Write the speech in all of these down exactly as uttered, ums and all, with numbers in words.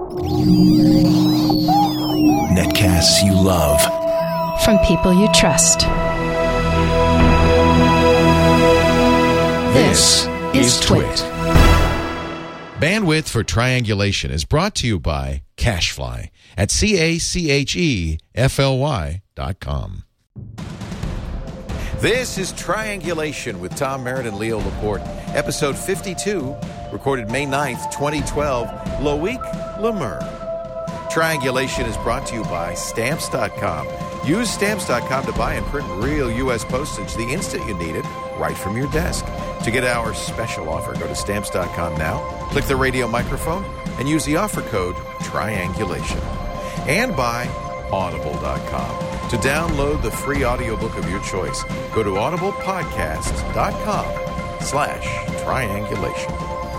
Netcasts you love. From people you trust. This is Twit. Bandwidth for Triangulation is brought to you by CacheFly at C A C H E F L Y dot com. This is Triangulation with Tom Merritt and Leo Laporte, episode fifty-two, recorded May ninth, twenty twelve, Loic Le Meur. Triangulation is brought to you by Stamps dot com. Use Stamps dot com to buy and print real U S postage the instant you need it, right from your desk. To get our special offer, go to Stamps dot com now, click the radio microphone, and use the offer code Triangulation. And by Audible dot com. To download the free audiobook of your choice, go to audiblepodcasts dot com slash triangulation.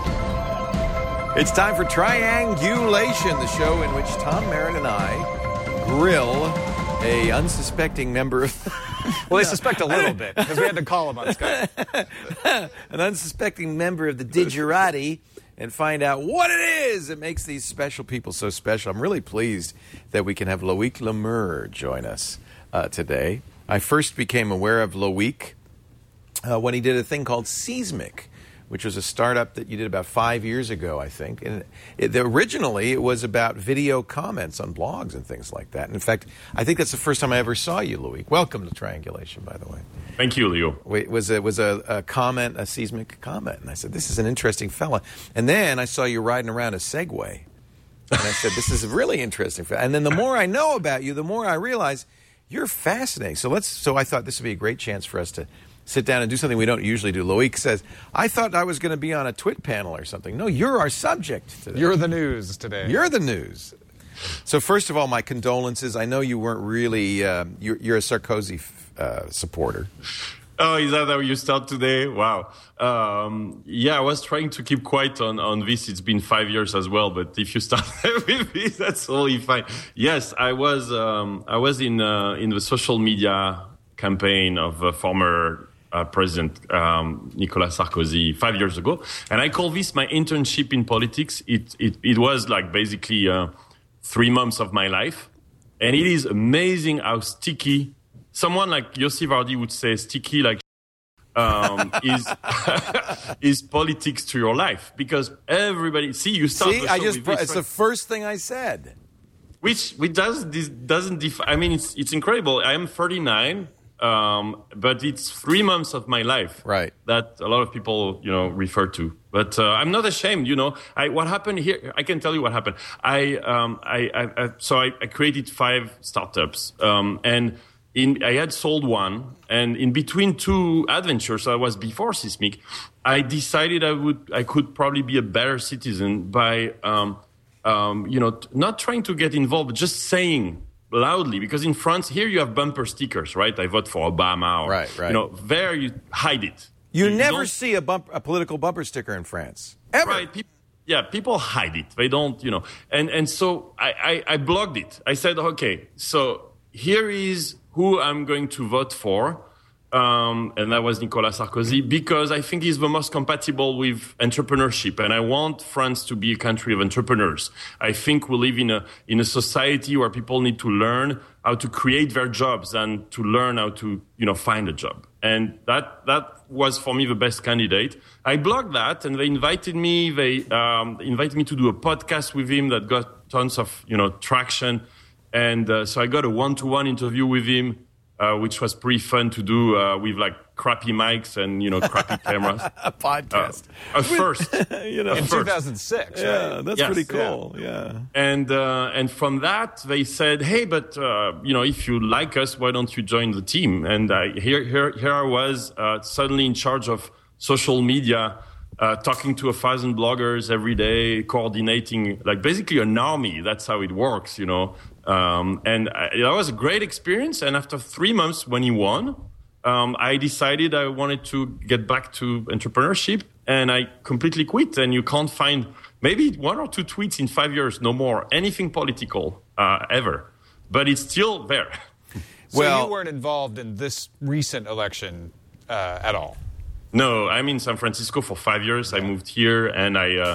It's time for Triangulation, the show in which Tom Merritt and I grill a unsuspecting member of... Well, they suspect a little bit, because we had to call him on Skype. An unsuspecting member of the Digerati, and find out what it is that makes these special people so special. I'm really pleased that we can have Loic Le Meur join us uh, today. I first became aware of Loic uh, when he did a thing called Seismic, which was a startup that you did about five years ago, I think. And it, originally, it was about video comments on blogs and things like that. And in fact, I think that's the first time I ever saw you, Loic. Welcome to Triangulation, by the way. Thank you, Leo. It was a, was a, a comment, a seismic comment. And I said, this is an interesting fella. And then I saw you riding around a Segway. And I said, this is a really interesting fella. And then the more I know about you, the more I realize you're fascinating. So let's. So I thought this would be a great chance for us to sit down and do something we don't usually do. Loic says, I thought I was going to be on a Twit panel or something. No, you're our subject today. You're the news today. You're the news. So first of all, my condolences. I know you weren't really, uh, you're, you're a Sarkozy uh, supporter. Oh, is that how you start today? Wow. Um, yeah, I was trying to keep quiet on, on this. It's been five years as well, but if you start with me, that's totally fine. Yes, I was um, I was in uh, in the social media campaign of uh, former Uh, President um, Nicolas Sarkozy five years ago, and I call this my internship in politics. It it, it was like basically uh, three months of my life, and it is amazing how sticky. Someone like Yossi Vardi would say sticky like um, is is politics to your life, because everybody see you start. See, the I show just with this, it's right? the first thing I said. Which which does this doesn't def- I mean, it's it's incredible. I am thirty-nine. Um, but it's three months of my life, right? That a lot of people, you know, refer to. But uh, I'm not ashamed, you know. I, what happened here? I can tell you what happened. I, um, I, I, I so I, I created five startups, um, and in I had sold one, and in between two adventures, I was before Seismic. I decided I would, I could probably be a better citizen by, um, um, you know, not trying to get involved, but just saying loudly, because in France, here you have bumper stickers, right? I vote for Obama. Or, right, right. You know, there you hide it. You, you never see a, bump, a political bumper sticker in France, ever. Right. Pe- yeah, people hide it. They don't, you know. And and so I, I, I blogged it. I said, okay, so here is who I'm going to vote for. Um, and that was Nicolas Sarkozy, because I think he's the most compatible with entrepreneurship, and I want France to be a country of entrepreneurs. I think we live in a in a society where people need to learn how to create their jobs and to learn how to, you know, find a job. And that that was for me the best candidate. I blogged that, and they invited me. They um, invited me to do a podcast with him that got tons of, you know, traction, and uh, so I got a one-to-one interview with him. Uh, which was pretty fun to do uh, with like crappy mics and, you know, crappy cameras. A podcast. Uh, a first. you know, in first. two thousand six. Yeah, right? that's yes, pretty cool. Yeah. yeah. And uh, and from that they said, hey, but uh, you know, if you like us, why don't you join the team? And I, here here here I was uh, suddenly in charge of social media. Uh, talking to a thousand bloggers every day, coordinating, like basically an army. That's how it works, you know. Um, and I, that was a great experience. And after three months, when he won, um, I decided I wanted to get back to entrepreneurship, and I completely quit. And you can't find maybe one or two tweets in five years, no more, anything political uh, ever. But it's still there. So well, you weren't involved in this recent election uh, at all? No, I'm in San Francisco for five years. I moved here, and I uh,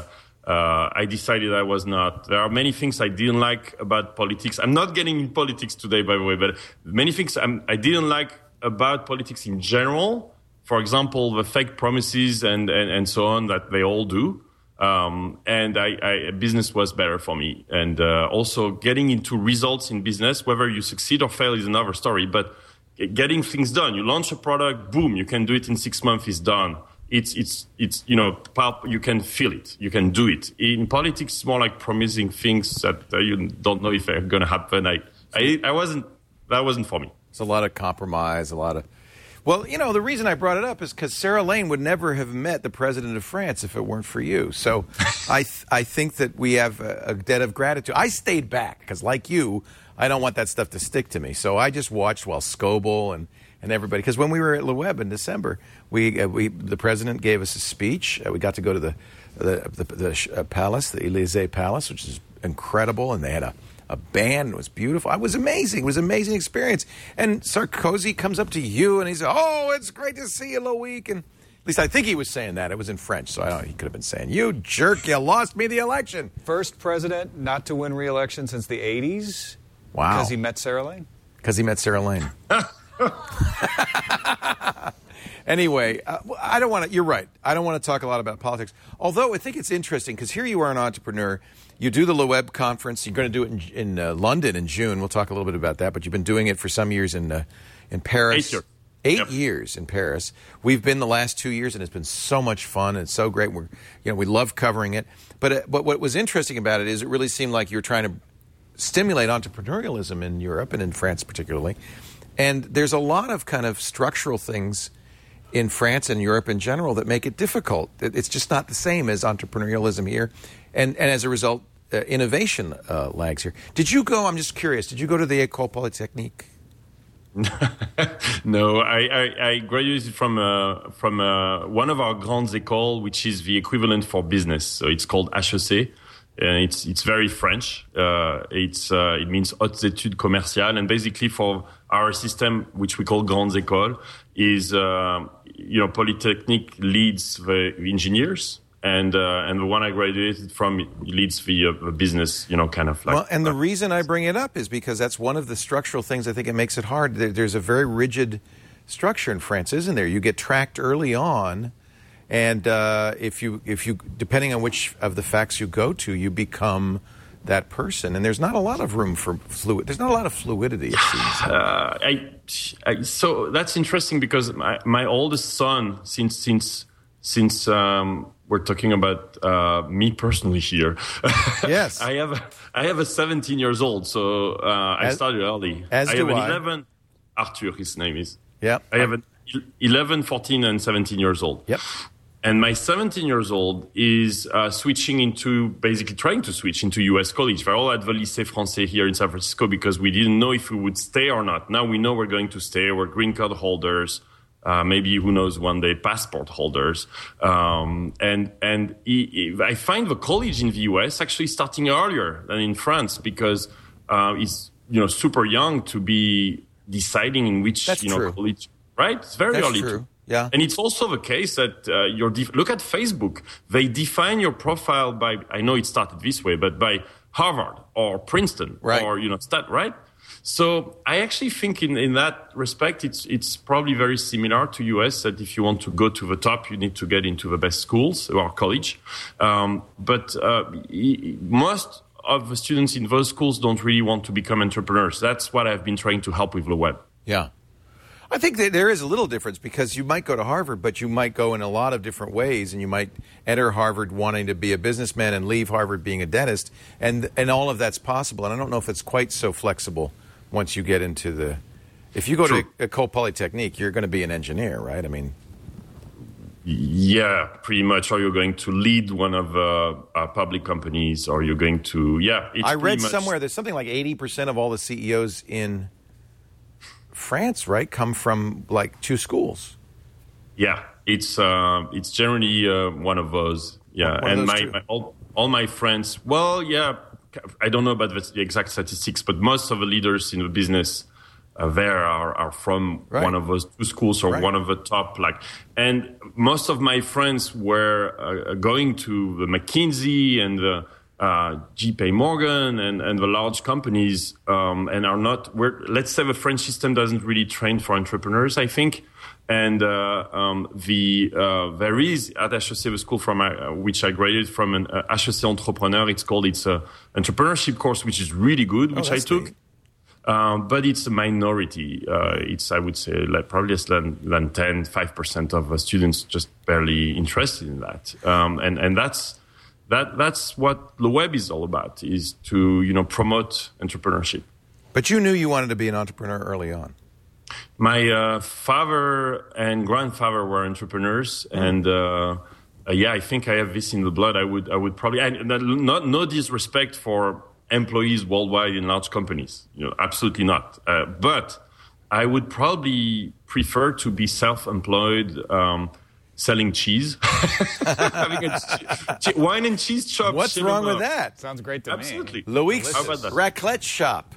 uh, I decided I was not. There are many things I didn't like about politics. I'm not getting in politics today, by the way, but many things I'm, I didn't like about politics in general. For example, the fake promises and, and, and so on that they all do. Um, and I, I, business was better for me. And uh, also getting into results in business, whether you succeed or fail is another story. But getting things done, you launch a product, boom, you can do it in six months, it's done. It's, it's, it's, you know, you can feel it, you can do it. In politics, it's more like promising things that uh, you don't know if they're going to happen. I, I, I wasn't, that wasn't for me. It's a lot of compromise, a lot of. Well, you know, the reason I brought it up is because Sarah Lane would never have met the president of France if it weren't for you. So I th- I think that we have a, a debt of gratitude. I stayed back because, like you, I don't want that stuff to stick to me. So I just watched while Scoble and, and everybody, because when we were at Le Web in December, we uh, we the president gave us a speech. Uh, we got to go to the the, the, the uh, palace, the Élysée Palace, which is incredible, and they had a A band. It was beautiful. It was amazing. It was an amazing experience. And Sarkozy comes up to you and he says, "Oh, it's great to see you, Loic." And at least I think he was saying that. It was in French, so I don't know. He could have been saying, "You jerk, you lost me the election." First president not to win re-election since the eighties. Wow. Because he met Sarah Lane? Because he met Sarah Lane. Anyway, uh, I don't want to, you're right. I don't want to talk a lot about politics. Although I think it's interesting because here you are, an entrepreneur. You do the Le Web conference. You're going to do it in, in uh, London in June. We'll talk a little bit about that. But you've been doing it for some years in uh, in Paris. Eight years. Eight Yep. years in Paris. We've been the last two years, and it's been so much fun and so great. We're, you know, we love covering it. But uh, but what was interesting about it is it really seemed like you were trying to stimulate entrepreneurialism in Europe and in France particularly. And there's a lot of kind of structural things in France and Europe in general that make it difficult. It's just not the same as entrepreneurialism here. And and as a result, uh, innovation uh, lags here. Did you go, I'm just curious, did you go to the École Polytechnique? No, I, I, I graduated from uh, from uh, one of our grandes écoles, which is the equivalent for business. So it's called H E C. And it's it's very French. Uh, it's uh, it means Hautes Études Commerciales, and basically for our system, which we call Grandes Écoles, is uh, you know Polytechnique leads the engineers, and uh, and the one I graduated from leads the, uh, the business. You know, kind of like. Well, and the reason I bring it up is because that's one of the structural things I think it makes it hard. There, there's a very rigid structure in France, isn't there? You get tracked early on. And uh, if you, if you, depending on which of the facts you go to, you become that person. And there's not a lot of room for fluid. There's not a lot of fluidity, it seems. Uh, I, I, so that's interesting because my, my oldest son, since since since um, we're talking about uh, me personally here. Yes, I have a, I have a seventeen years old, so uh, as, I started early. As I do have an I. eleven. Arthur, his name is. Yeah. I have an eleven, fourteen, and seventeen years old. Yep. And my seventeen years old is uh, switching into, basically trying to switch into U S college. They're all at the Lycée Français here in San Francisco because we didn't know if we would stay or not. Now we know we're going to stay. We're green card holders. Uh, maybe, who knows, one day passport holders. Um, and and he, he, I find the college in the U S actually starting earlier than in France because uh, it's, you know, super young to be deciding in which, That's you know, true. college. Right? It's very That's early. true. To, Yeah. And it's also the case that uh, your def- look at Facebook. They define your profile by, I know it started this way, but by Harvard or Princeton Right. or, you know, stat, right? So I actually think in, in that respect, it's it's probably very similar to U S that if you want to go to the top, you need to get into the best schools or college. Um, but uh, most of the students in those schools don't really want to become entrepreneurs. That's what I've been trying to help with Le Web. Yeah. I think that there is a little difference because you might go to Harvard, but you might go in a lot of different ways, and you might enter Harvard wanting to be a businessman and leave Harvard being a dentist, and and all of that's possible. And I don't know if it's quite so flexible once you get into the. If you go True. to École Polytechnique, you're going to be an engineer, right? I mean, yeah, pretty much. Or you're going to lead one of uh, our public companies, or you're going to yeah. It's I read pretty much, somewhere there's something like eighty percent of all the C E Os in France, right, come from like two schools. Yeah, it's uh, it's generally uh, one of those. Yeah, One of and those my, two. my all, all my friends. Well, yeah, I don't know about the exact statistics, but most of the leaders in the business uh, there are, are from right. one of those two schools or right. one of the top. Like, and most of my friends were uh, going to the McKinsey and the uh, J P Morgan and, and the large companies, um, and are not. We're, let's say the French system doesn't really train for entrepreneurs, I think. And uh, um, the uh, there is at H E C the school from uh, which I graduated from an uh, H E C Entrepreneur. It's called it's a entrepreneurship course, which is really good, which oh, I took. Um, but it's a minority. Uh, it's I would say like probably less than than ten, five percent of the students just barely interested in that. Um, and and that's that that's what the web is all about, is to you know promote entrepreneurship. But you knew you wanted to be an entrepreneur early on. My uh, father and grandfather were entrepreneurs, mm. and uh, uh, yeah, I think I have this in the blood. I would, I would probably, and not no disrespect for employees worldwide in large companies, you know, absolutely not. Uh, but I would probably prefer to be self-employed, um, selling cheese, having a che- wine and cheese shop. What's wrong with that? Sounds great to absolutely. me. Loic's raclette shop.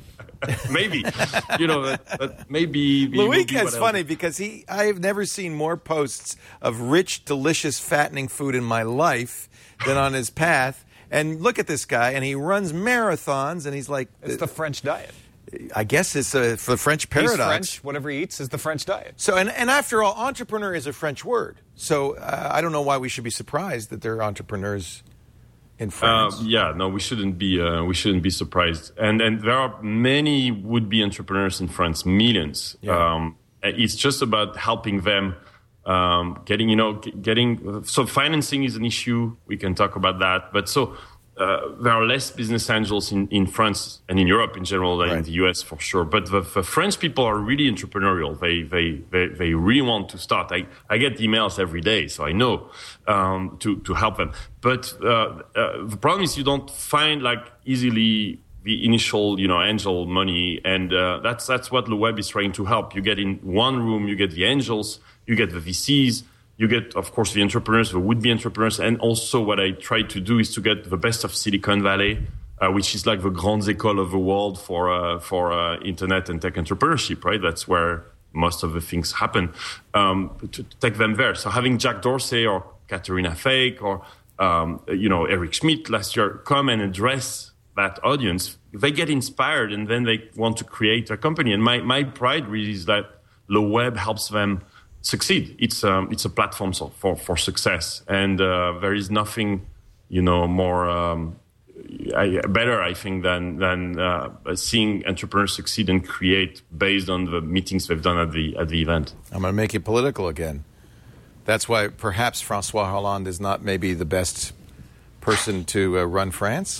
Maybe, you know, that, that maybe. Loic is funny because he, I've never seen more posts of rich, delicious, fattening food in my life than on his path. And look at this guy, and he runs marathons, and he's like... It's the French diet. I guess it's uh, for the French paradox. He's French. Whatever he eats is the French diet. So, and, and after all, entrepreneur is a French word. So uh, I don't know why we should be surprised that there are entrepreneurs in France. Uh, yeah, no, we shouldn't be. Uh, we shouldn't be surprised. And and there are many would-be entrepreneurs in France, millions. Yeah. Um, it's just about helping them, um, getting you know, getting. So financing is an issue. We can talk about that. But so uh, there are less business angels in, in France and in Europe in general than right. in the U S for sure. But the, the French people are really entrepreneurial. They they they, they really want to start. I, I get emails every day, so I know um, to to help them. But uh, uh, the problem is you don't find like easily the initial you know angel money, and uh, that's that's what the web is trying to help. You get in one room, you get the angels, you get the V Cs. You get, of course, the entrepreneurs, the would-be entrepreneurs, and also what I try to do is to get the best of Silicon Valley, uh, which is like the grandes écoles of the world for uh, for uh, internet and tech entrepreneurship, right? That's where most of the things happen. Um, to, to take them there. So having Jack Dorsey or Katerina Fake or um, you know Eric Schmidt last year come and address that audience, they get inspired and then they want to create a company. And my my pride really is that the web helps them succeed. It's um, it's a platform for for success, and uh, there is nothing, you know, more um, I, better, I think, than than uh, seeing entrepreneurs succeed and create based on the meetings they've done at the at the event. I'm going to make it political again. That's why perhaps François Hollande is not maybe the best person to uh, run France.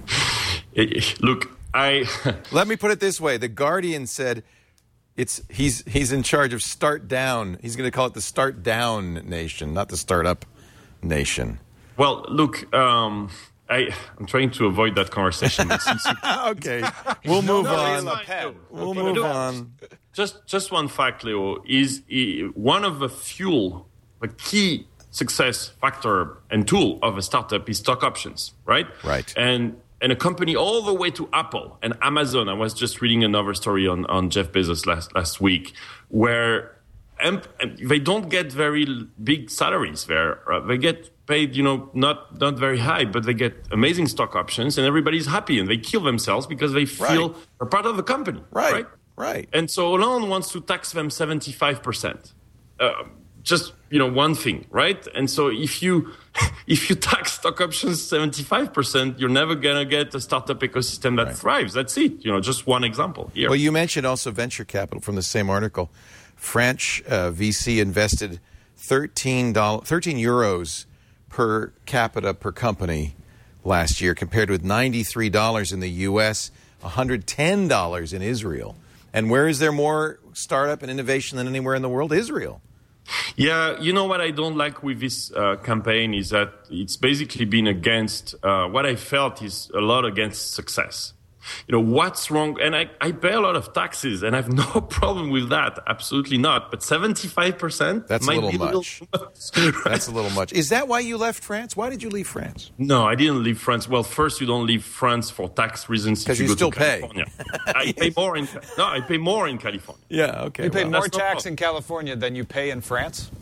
Look, I let me put it this way: The Guardian said. It's he's he's in charge of Start Down. He's going to call it the Start Down Nation, not the Startup Nation. Well, look, um, I I'm trying to avoid that conversation. But since you... okay, we'll move no, on. No, we'll okay. move Look, on. Just just one fact, Leo, is uh, one of the fuel, the key success factor and tool of a startup is stock options, right? Right. And And a company all the way to Apple and Amazon. I was just reading another story on, on Jeff Bezos last, last week, where amp, they don't get very big salaries there. Uh, they get paid, you know, not not very high, but they get amazing stock options, and everybody's happy, and they kill themselves because they feel right. they're part of the company. Right, right. right. And so Hollande wants to tax them seventy-five percent. Uh, just, you know, one thing, right? And so if you if you tax stock options seventy-five percent, you're never going to get a startup ecosystem that right. thrives. That's it. You know, just one example here. Well, you mentioned also venture capital from the same article. French uh, V C invested thirteen dollars, thirteen euros per capita per company last year, compared with ninety-three dollars in the U S, one hundred ten dollars in Israel. And where is there more startup and innovation than anywhere in the world? Israel. Yeah, you know what I don't like with this uh, campaign is that it's basically been against, uh, what I felt is a lot against success. You know, what's wrong? And I, I pay a lot of taxes and I have no problem with that. Absolutely not. But seventy-five percent? That's a might little be much. A little much. That's a little much. Is that why you left France? Why did you leave France? No, I didn't leave France. Well, first, you don't leave France for tax reasons. Because you, you go still to pay. California. I pay more in, no, I pay more in California. Yeah, okay. You pay well. more That's no tax problem. in California than you pay in France?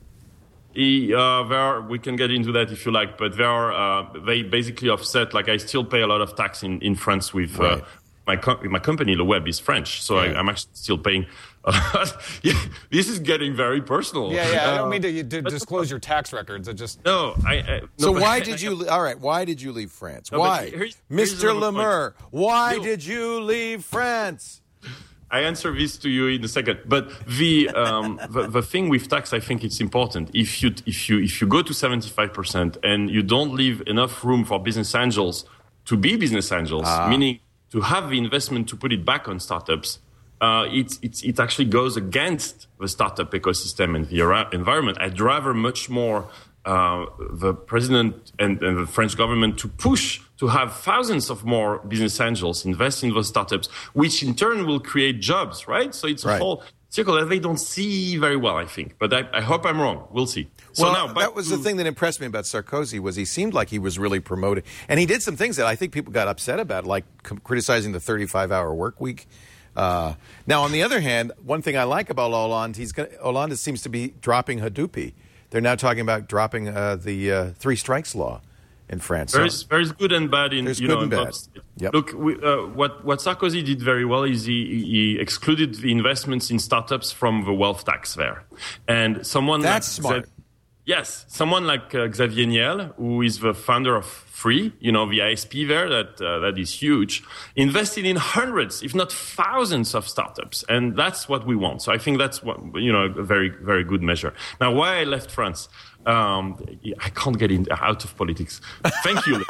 E- Uh, there are, we can get into that if you like, but there are, uh, they basically offset, like I still pay a lot of tax in, in France with, Right. uh, my, co- my company, Le Web, is French. So Yeah. I, I'm actually still paying. Uh, yeah, this is getting very personal. Yeah, yeah. I Uh, don't mean to, you, to disclose your tax records. I just No, I. I So no, but why I- did I- you? All right, why did you leave France? No, but Why, here's- here's Mister another point. Lemur? Why You- did you leave France? I answer this to you in a second, but the, um, the the thing with tax, I think it's important. If you if you if you go to seventy-five percent and you don't leave enough room for business angels to be business angels, meaning to have the investment to put it back on startups, uh, it it it actually goes against the startup ecosystem and the era- environment. I'd rather much more uh, the president and, and the French government to push to have thousands of more business angels invest in those startups, which in turn will create jobs, right? So it's a Right. whole circle that they don't see very well, I think. But I, I hope I'm wrong. We'll see. So well, now, back that was to, the thing that impressed me about Sarkozy was he seemed like he was really promoting, and he did some things that I think people got upset about, like c- criticizing the thirty-five hour work week. Uh, now, on the other hand, one thing I like about Hollande, he's gonna, Hollande seems to be dropping Hadopi. They're now talking about dropping uh, the uh, three strikes law in France. So- There's, there's good and bad in There's you good know. and in bad. both states. Yep. Look, we, uh, what what Sarkozy did very well is he, he excluded the investments in startups from the wealth tax there, and someone That's like smart. Xav- yes, someone like uh, Xavier Niel, who is the founder of Free, you know, the I S P there that uh, that is huge, invested in hundreds, if not thousands, of startups, and that's what we want. So I think that's what you know a very very good measure. Now, why I left France. Um, I can't get in, out of politics. Thank you.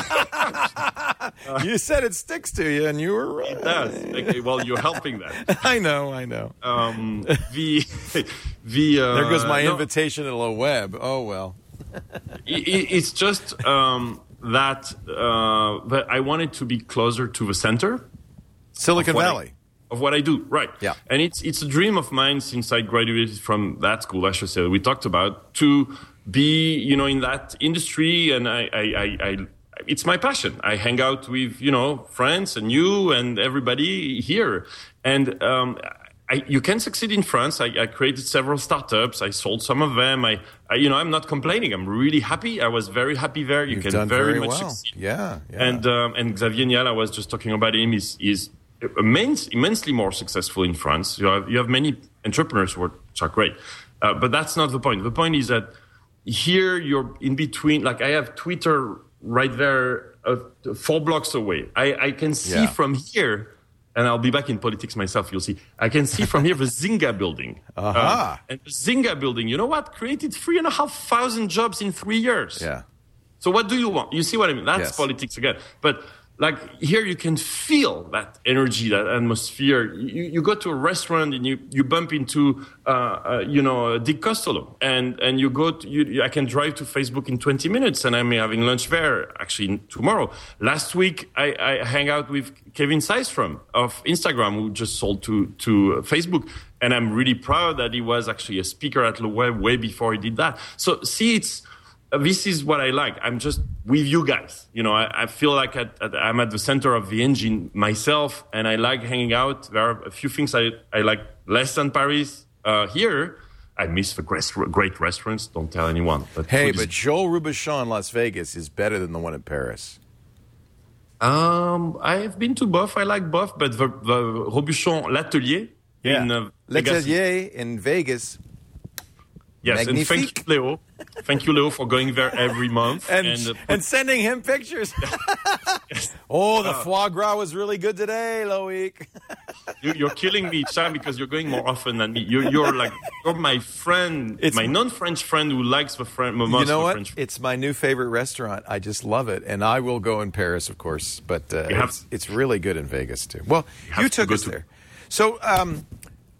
you said it sticks to you, and you were right. It does. Okay, well, you're helping that. I know, I know. Um, the the uh, there goes my no, invitation to the web. Oh, well. it, it's just um, that uh, that I wanted to be closer to the center. Silicon what I- Valley. Of what I do, right? Yeah. And it's it's a dream of mine since I graduated from that school, I should say, that we talked about, to be, you know, in that industry. And I, I, I, I it's my passion. I hang out with, you know, friends and you and everybody here. And um, I, you can succeed in France. I, I created several startups. I sold some of them. I, I, you know, I'm not complaining. I'm really happy. I was very happy there. You You've can done very, very much well. succeed. Yeah, yeah. And um, and Xavier Niel, I was just talking about him, is is immense, immensely more successful in France. You have, you have many entrepreneurs who are, which are great. Uh, but that's not the point. The point is that here you're in between. Like I have Twitter right there, uh, four blocks away. I, I can see Yeah. from here, and I'll be back in politics myself, you'll see. I can see from here the Zynga building. Aha. Um, and the Zynga building, you know what? Created three and a half thousand jobs in three years. yeah. So what do you want? You see what I mean? That's Yes. politics again. But like here, you can feel that energy, that atmosphere. You, you go to a restaurant and you, you bump into, uh, uh, you know, Dick Costolo, and and you go. To, you, I can drive to Facebook in twenty minutes, and I'm having lunch there actually tomorrow. Last week, I, I hang out with Kevin Systrom of Instagram, who just sold to to Facebook, and I'm really proud that he was actually a speaker at Le Web way before he did that. So see, it's. This is what I like. I'm just with you guys. You know, I, I feel like at, at, I'm at the center of the engine myself, and I like hanging out. There are a few things I, I like less than Paris. Uh, here, I miss the great, great restaurants. Don't tell anyone. But Hey, food but is- Joel Robuchon in Las Vegas is better than the one in Paris. um, I've been to both. I like both, but the, the Robuchon L'Atelier in uh, Vegas- L'Atelier in Vegas. Yes, and thank Magnifique. you, Leo. Thank you, Leo, for going there every month And, uh, and sending him pictures. oh, the foie gras was really good today, Loic. You, you're killing me, Sam, because you're going more often than me. You're, you're like you're my friend, It's- my non-French friend who likes the French. You know the what? French. It's my new favorite restaurant. I just love it, and I will go in Paris, of course. But uh, You have- it's, it's really good in Vegas too. Well, have you to took go us to- there. So, um,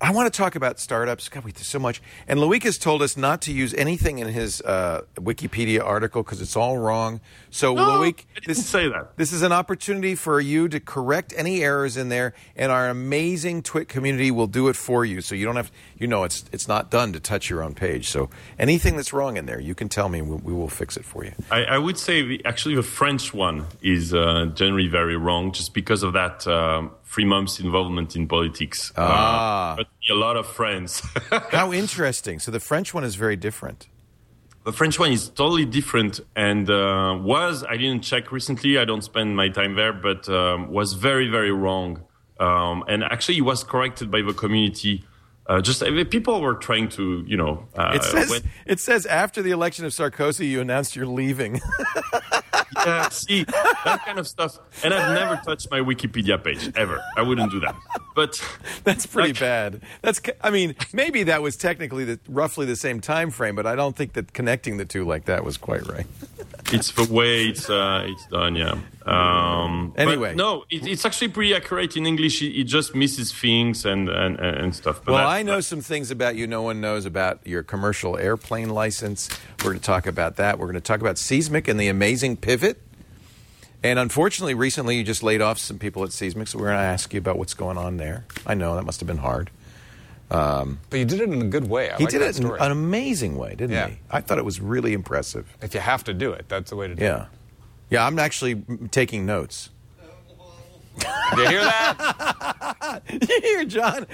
I want to talk about startups. God, we do so much. And Loic has told us not to use anything in his uh, Wikipedia article because it's all wrong. So, No, Loic, I didn't this, say that. this is an opportunity for you to correct any errors in there, and our amazing Twit community will do it for you. So you don't have, you know, it's it's not done to touch your own page. So anything that's wrong in there, you can tell me, and we, we will fix it for you. I, I would say the, actually the French one is uh, generally very wrong, just because of that um, three months involvement in politics. Ah. Uh, but a lot of friends. How interesting. So the French one is very different. The French one is totally different, and uh, was, I didn't check recently, I don't spend my time there, but um, was very, very wrong. Um, and actually it was corrected by the community. Uh, just uh, people were trying to, you know... Uh, It says, when, it says after the election of Sarkozy, you announced you're leaving. yeah, see, that kind of stuff. And I've never touched my Wikipedia page, ever. I wouldn't do that. But That's pretty like, bad. That's, I mean, maybe that was technically the, roughly the same time frame, but I don't think that connecting the two like that was quite right. It's the way it's uh, it's done, yeah. Um, Anyway. but no, it, it's actually pretty accurate in English. It, it just misses things and and, and stuff. But Well, that- I know some things about you no one knows about your commercial airplane license. We're going to talk about that. We're going to talk about Seismic and the amazing pivot. And unfortunately, recently you just laid off some people at Seismic, so we're going to ask you about what's going on there. I know, that must have been hard. But you did it in a good way. I He like did that it in story. an amazing way, didn't Yeah. he? I thought it was really impressive. If you have to do it, that's the way to do Yeah. Yeah, I'm actually mm, taking notes. it. Do you hear that? You hear, John?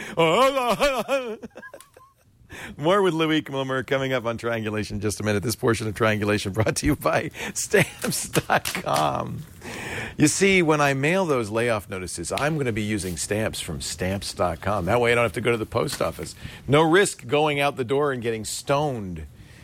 More with Loic Milmer coming up on Triangulation in just a minute. This portion of Triangulation brought to you by Stamps dot com. You see, when I mail those layoff notices, I'm going to be using stamps from Stamps dot com. That way I don't have to go to the post office. No risk going out the door and getting stoned.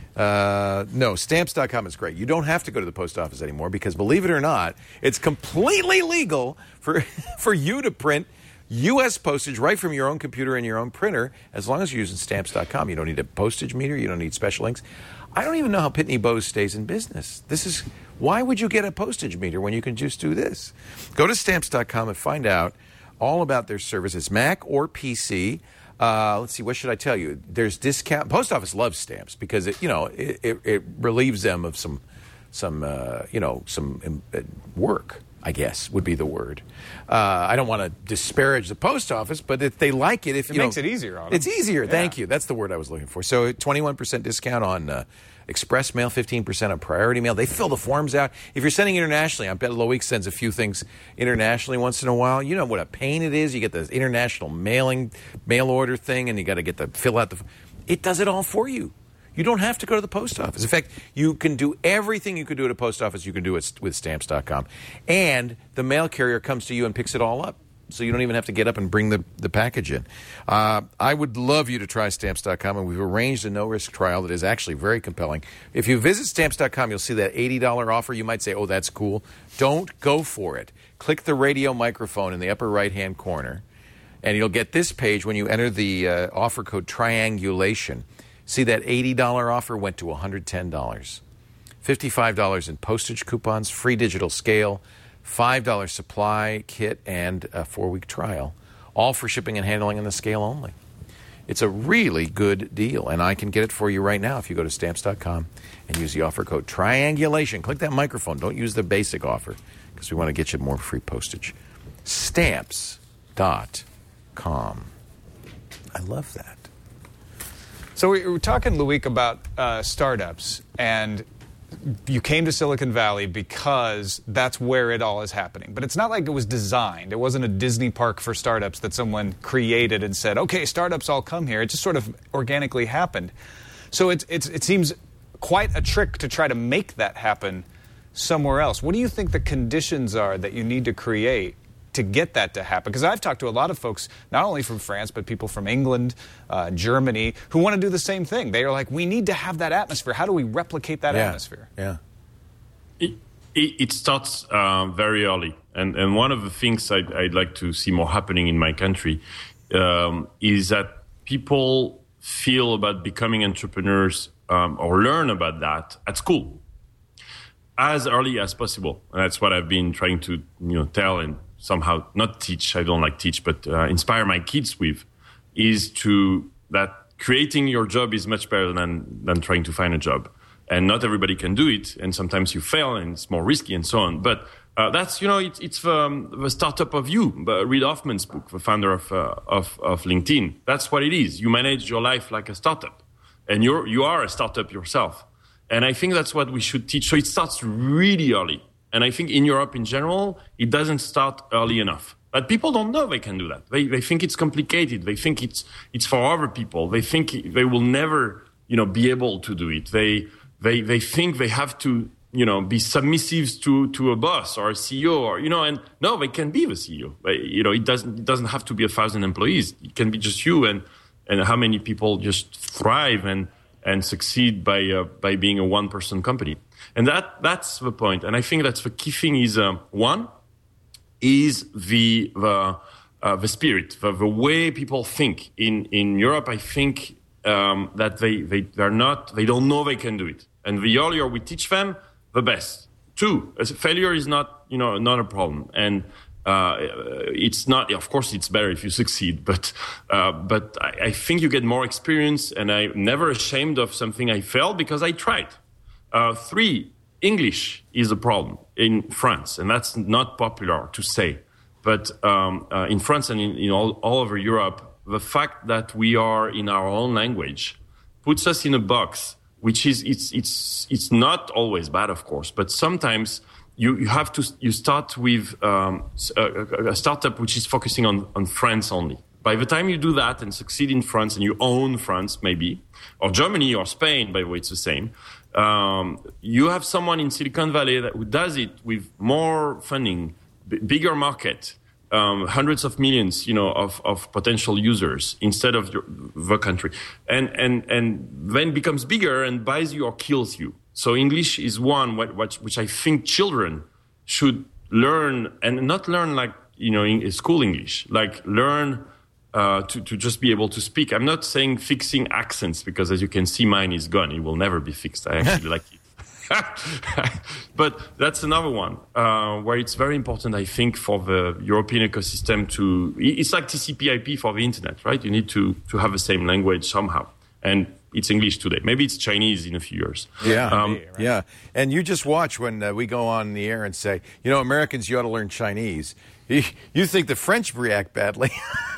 Uh, no, Stamps dot com is great. You don't have to go to the post office anymore because, believe it or not, it's completely legal for, for you to print U S postage right from your own computer and your own printer, as long as you're using Stamps dot com. You don't need a postage meter. You don't need special inks. I don't even know how Pitney Bowes stays in business. This is why would you get a postage meter when you can just do this? Go to Stamps dot com and find out all about their services, Mac or P C. Uh, let's see, what should I tell you? There's discount. Post office loves stamps because it, you know, it, it, it relieves them of some, some, uh, you know, some um, uh, work, I guess would be the word. Uh, I don't want to disparage the post office, but if they like it, if It you makes know, it easier on them. It's easier. Yeah. Thank you. That's the word I was looking for. So twenty-one percent discount on uh, express mail, fifteen percent on priority mail. They fill the forms out. If you're sending internationally, I bet Loic sends a few things internationally once in a while. You know what a pain it is. You get the international mailing, mail order thing, and you got to get the fill out the. It does it all for you. You don't have to go to the post office. In fact, you can do everything you could do at a post office, you can do it with Stamps dot com. And the mail carrier comes to you and picks it all up. So you don't even have to get up and bring the, the package in. Uh, I would love you to try Stamps dot com, and we've arranged a no-risk trial that is actually very compelling. If you visit Stamps dot com, you'll see that eighty dollars offer. You might say, oh, that's cool. Don't go for it. Click the radio microphone in the upper right-hand corner, and you'll get this page when you enter the uh, offer code Triangulation. See, that eighty dollars offer went to one hundred ten dollars. fifty-five dollars in postage coupons, free digital scale, five dollars supply kit, and a four-week trial. All for shipping and handling and the scale only. It's a really good deal, and I can get it for you right now if you go to Stamps dot com and use the offer code Triangulation. Click that microphone. Don't use the basic offer because we want to get you more free postage. Stamps dot com. I love that. So we were talking, Loic, about uh, startups, and you came to Silicon Valley because that's where it all is happening. But it's not like it was designed. It wasn't a Disney park for startups that someone created and said, okay, startups all come here. It just sort of organically happened. So it's, it's, it seems quite a trick to try to make that happen somewhere else. What do you think the conditions are that you need to create to get that to happen? Because I've talked to a lot of folks, not only from France, but people from England, uh, Germany, who want to do the same thing. They are like, we need to have that atmosphere. How do we replicate that yeah. atmosphere? Yeah. It, it, it starts uh, very early. And, and one of the things I'd, I'd like to see more happening in my country um, is that people feel about becoming entrepreneurs um, or learn about that at school as early as possible. And that's what I've been trying to you know tell and somehow not teach, I don't like teach, but uh, inspire my kids with. is to that creating your job is much better than than trying to find a job. And not everybody can do it, and sometimes you fail, and it's more risky, and so on. But uh, that's, you know, it, it's um, the startup of you. Reid Hoffman's book, the founder of, uh, of of LinkedIn. That's what it is. You manage your life like a startup, and you're you are a startup yourself. And I think that's what we should teach. So it starts really early, and I think in Europe in general, it doesn't start early enough. But people don't know they can do that. They they think it's complicated. They think it's it's for other people. They think they will never, you know, be able to do it. They They they think they have to, you know, be submissive to, to a boss or a C E O, or, you know, and no, they can be the C E O. But, you know, it doesn't it doesn't have to be a thousand employees. It can be just you, and and how many people just thrive and and succeed by uh, by being a one person company. And that that's the point. And I think that's the key thing is uh, one is the the uh, the spirit, the, the way people think in in Europe. I think. Um, that they, they, they're not, they don't know they can do it. And the earlier we teach them, the best. Two, failure is not, you know, not a problem. And uh, it's not, of course, it's better if you succeed, but uh, but I, I think you get more experience, and I'm never ashamed of something I failed because I tried. Uh, three, English is a problem in France, and that's not popular to say. But um, uh, in France and in, in all, all over Europe, the fact that we are in our own language puts us in a box, which is it's it's it's not always bad, of course, but sometimes you, you have to you start with um, a, a startup which is focusing on, on France only. By the time you do that and succeed in France and you own France, maybe, or Germany or Spain, by the way, it's the same. Um, you have someone in Silicon Valley that who does it with more funding, b- bigger market. Um, hundreds of millions, you know, of, of potential users instead of your, the country, and and and then becomes bigger and buys you or kills you. So English is one what, what, which I think children should learn, and not learn like, you know, in school English, like learn uh, to to just be able to speak. I'm not saying fixing accents, because as you can see, mine is gone. It will never be fixed. I actually like it. But that's another one uh, where it's very important, I think, for the European ecosystem to. It's like T C P I P for the internet, right? You need to to have the same language somehow, and it's English today. Maybe it's Chinese in a few years. Yeah, um, yeah. And you just watch when uh, we go on the air and say, you know, Americans, you ought to learn Chinese. You, you think the French react badly.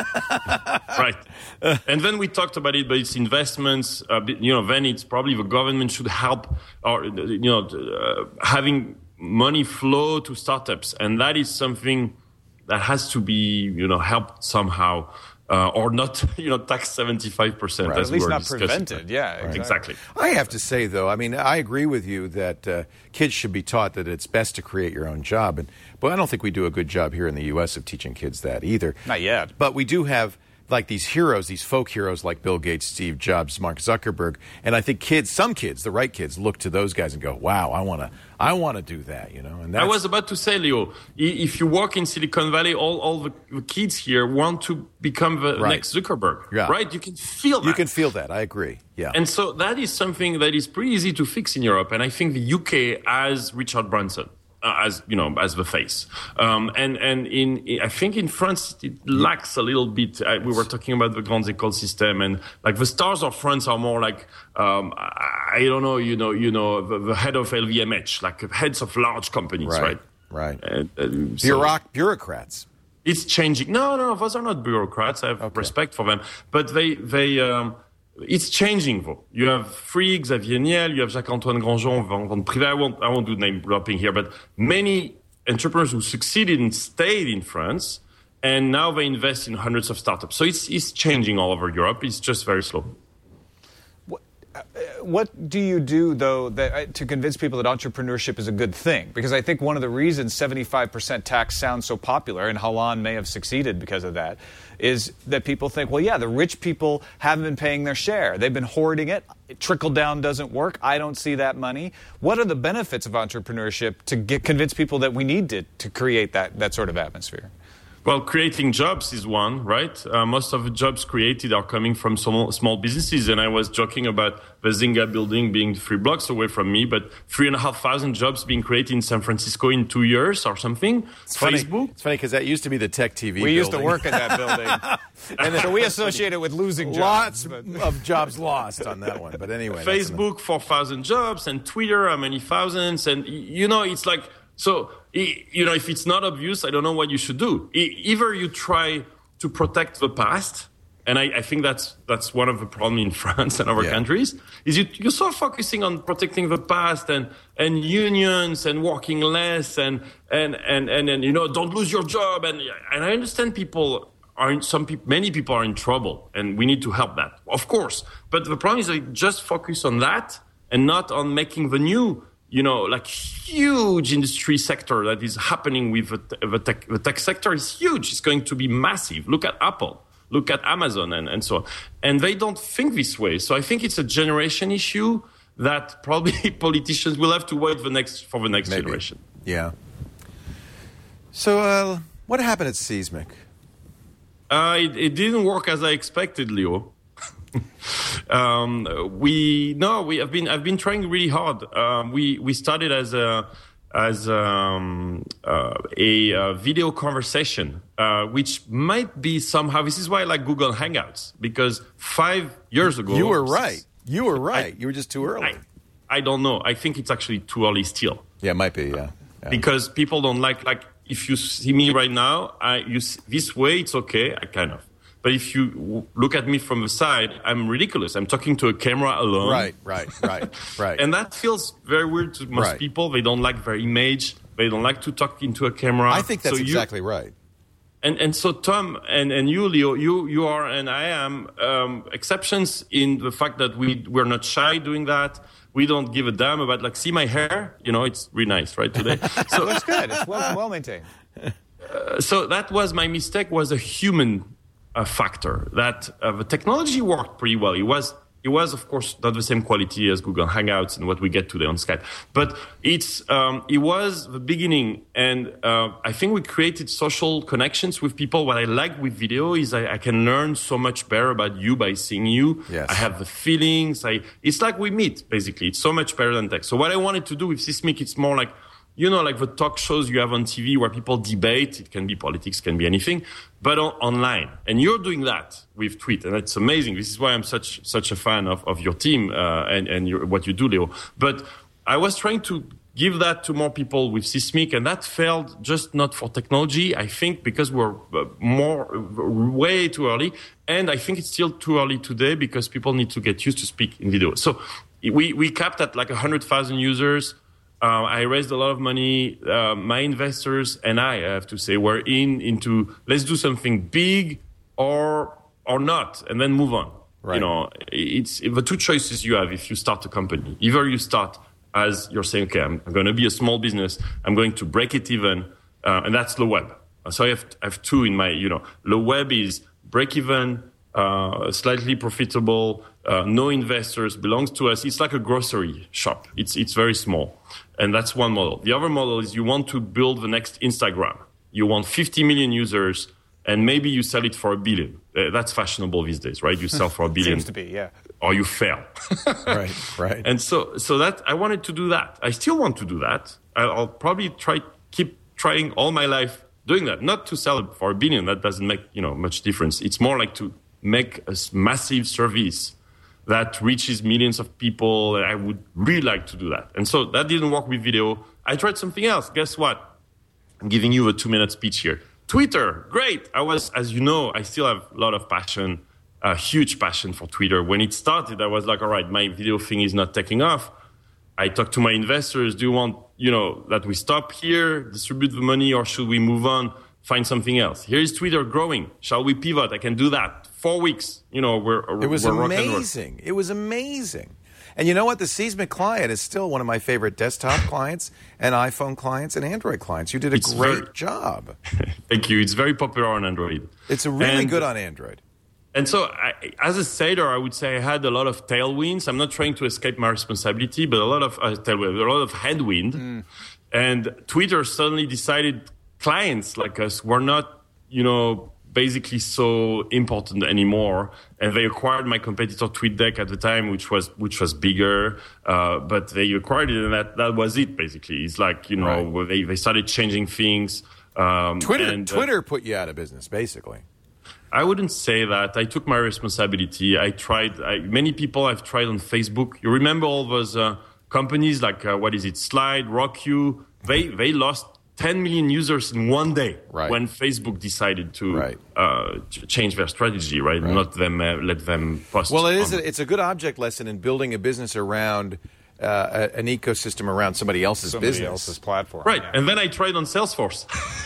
Right. And then we talked about it, but it's investments. Uh, you know, then it's probably the government should help, or, you know, uh, having money flow to startups. And that is something that has to be, you know, helped somehow. Uh, or not, you know, tax seventy-five percent. Right. At least not prevented. Yeah, right. exactly. exactly. I have to say, though, I mean, I agree with you that uh, kids should be taught that it's best to create your own job. And but I don't think we do a good job here in the U S of teaching kids that either. Not yet. But we do have, like, these heroes, these folk heroes like Bill Gates, Steve Jobs, Mark Zuckerberg. And I think kids, some kids, the right kids, look to those guys and go, wow, I want to I want to do that, you know. And that's, I was about to say, Leo, if you work in Silicon Valley, all, all the, the kids here want to become the right. next Zuckerberg, yeah. right? You can feel that. You can feel that. I agree, yeah. And so that is something that is pretty easy to fix in Europe. And I think the U K has Richard Branson. Uh, as you know, as the face, um, and and in I think in France it lacks a little bit. Uh, we were talking about the Grandes Écoles system, and like the stars of France are more like um, I don't know, you know, you know, the, the head of L V M H, like heads of large companies, right? Right. right. And, and so Bureauc- bureaucrats. It's changing. No, no, those are not bureaucrats. I have okay. respect for them, but they they. Um, It's changing, though. You have Free, Xavier Niel, you have Jacques-Antoine Grandjean, Vente Privée. I won't, I won't do name dropping here, but many entrepreneurs who succeeded and stayed in France, and now they invest in hundreds of startups. So it's, it's changing all over Europe. It's just very slow. What, uh, what do you do, though, that, uh, to convince people that entrepreneurship is a good thing? Because I think one of the reasons seventy-five percent tax sounds so popular, and Holland may have succeeded because of that, is that people think, well, yeah, the rich people haven't been paying their share. They've been hoarding it. Trickle down doesn't work. I don't see that money. What are the benefits of entrepreneurship to get, convince people that we need to, to create that, that sort of atmosphere? Well, creating jobs is one, right? Uh, most of the jobs created are coming from small, small businesses. And I was joking about the Zynga building being three blocks away from me, but three and a half thousand jobs being created in San Francisco in two years or something. It's Facebook. Funny. It's funny because that used to be the Tech T V We building. used to work at that building. And so we associate it with losing Lots jobs. but- of jobs lost on that one. But anyway. that's Facebook, four thousand jobs, and Twitter, how many thousands? And, y- you know, it's like, so, y- you know, if it's not obvious, I don't know what you should do. E- Either you try to protect the past, and I, I think that's that's one of the problems in France and other Yeah. countries, is you, you're so focusing on protecting the past and, and unions and working less and, and, and, and, and, you know, don't lose your job. And, and I understand people are in, some people, many people are in trouble, and we need to help that, of course. But the problem is that just focus on that and not on making the new, you know, like huge industry sector that is happening with the, the, tech, the tech sector is huge. It's going to be massive. Look at Apple, look at Amazon, and, and so on. And they don't think this way. So I think it's a generation issue that probably politicians will have to wait the next, for the next Maybe. generation. Yeah. So uh, what happened at Seismic? Uh, it, it didn't work as I expected, Leo. um, we no, we have been. I've been trying really hard. Um, we we started as a as um, uh, a, a video conversation, uh, which might be somehow. This is why I like Google Hangouts, because five years ago You were right. You were right. I, you were just too early. I, I don't know. I think it's actually too early still. Yeah, it might be. Yeah, yeah. Because people don't like like if you see me right now, I you this way it's okay. I kind of. But if you w- look at me from the side, I'm ridiculous. I'm talking to a camera alone. Right, right, right, right. And that feels very weird to most Right. people. They don't like their image. They don't like to talk into a camera. I think that's So you- exactly right. And and so Tom and, and you, Leo, you you are and I am um, exceptions in the fact that we we're not shy doing that. We don't give a damn about like see my hair. You know, it's really nice, right today. So Looks good. It's well, well maintained. uh, so that was my mistake. Was a human uh, factor that uh, the technology worked pretty well. It was. It was, of course, not the same quality as Google Hangouts and what we get today on Skype. But it's um, it was the beginning, and uh, I think we created social connections with people. What I like with video is I, I can learn so much better about you by seeing you. Yes. I have the feelings. I It's like we meet, basically. It's so much better than text. So what I wanted to do with Seismic, it's more like, you know, like the talk shows you have on T V where people debate. It can be politics, can be anything, but on, online. And you're doing that with Tweet, and it's amazing. This is why I'm such such a fan of, of your team uh, and, and your, what you do, Leo. But I was trying to give that to more people with Seismic, and that failed just not for technology. I think because we're uh, more way too early, and I think it's still too early today because people need to get used to speak in video. So we, we capped at like one hundred thousand users. Uh, I raised a lot of money. Uh, my investors and I, I have to say, were in into let's do something big or or not, and then move on. Right. You know, it's the two choices you have if you start a company. Either you start as you're saying, okay, I'm, I'm going to be a small business. I'm going to break it even, uh, and that's the web. So I have, I have two in my, you know, the web is break even, uh, slightly profitable, uh, no investors, belongs to us. It's like a grocery shop. It's it's very small. And that's one model. The other model is you want to build the next Instagram. You want fifty million users, and maybe you sell it for a billion. Uh, that's fashionable these days, right? You sell for a billion. Seems to be, yeah. Or you fail. Right, right. And so, so that I wanted to do that. I still want to do that. I'll, I'll probably try, keep trying all my life doing that. Not to sell it for a billion. That doesn't make, you know, much difference. It's more like to make a massive service that reaches millions of people. I would really like to do that. And so that didn't work with video. I tried something else. Guess what? I'm giving you a two-minute speech here. Twitter, great. I was, as you know, I still have a lot of passion, a huge passion for Twitter. When it started, I was like, all right, my video thing is not taking off. I talked to my investors. Do you want, you know, that we stop here, distribute the money, or should we move on, find something else? Here is Twitter growing. Shall we pivot? I can do that. Four weeks, you know, we're It was we're rock and roll. amazing. It was amazing. And you know what? The Seismic client is still one of my favorite desktop clients and iPhone clients and Android clients. You did a It's great very- job. Thank you. It's very popular on Android. It's really And- good on Android. And so, I, as a sailor, I would say I had a lot of tailwinds. I'm not trying to escape my responsibility, but a lot of uh, tailwind, a lot of headwind. Mm. And Twitter suddenly decided clients like us were not you know, basically so important anymore. And they acquired my competitor TweetDeck at the time, which was which was bigger, uh, but they acquired it, and that, that was it. Basically, it's like, you know, right. they they started changing things. Um, Twitter and, uh, Twitter put you out of business, basically. I wouldn't say that. I took my responsibility. I tried. I, many people I've tried on Facebook. You remember all those uh, companies like uh, what is it, Slide, RockYou? They they lost ten million users in one day right. when Facebook decided to right. uh, ch- change their strategy, right? right. Not them uh, let them post. Well, it is. On. A, it's a good object lesson in building a business around uh, a, an ecosystem around somebody else's somebody business, else's platform, right? Yeah. And then I tried on Salesforce.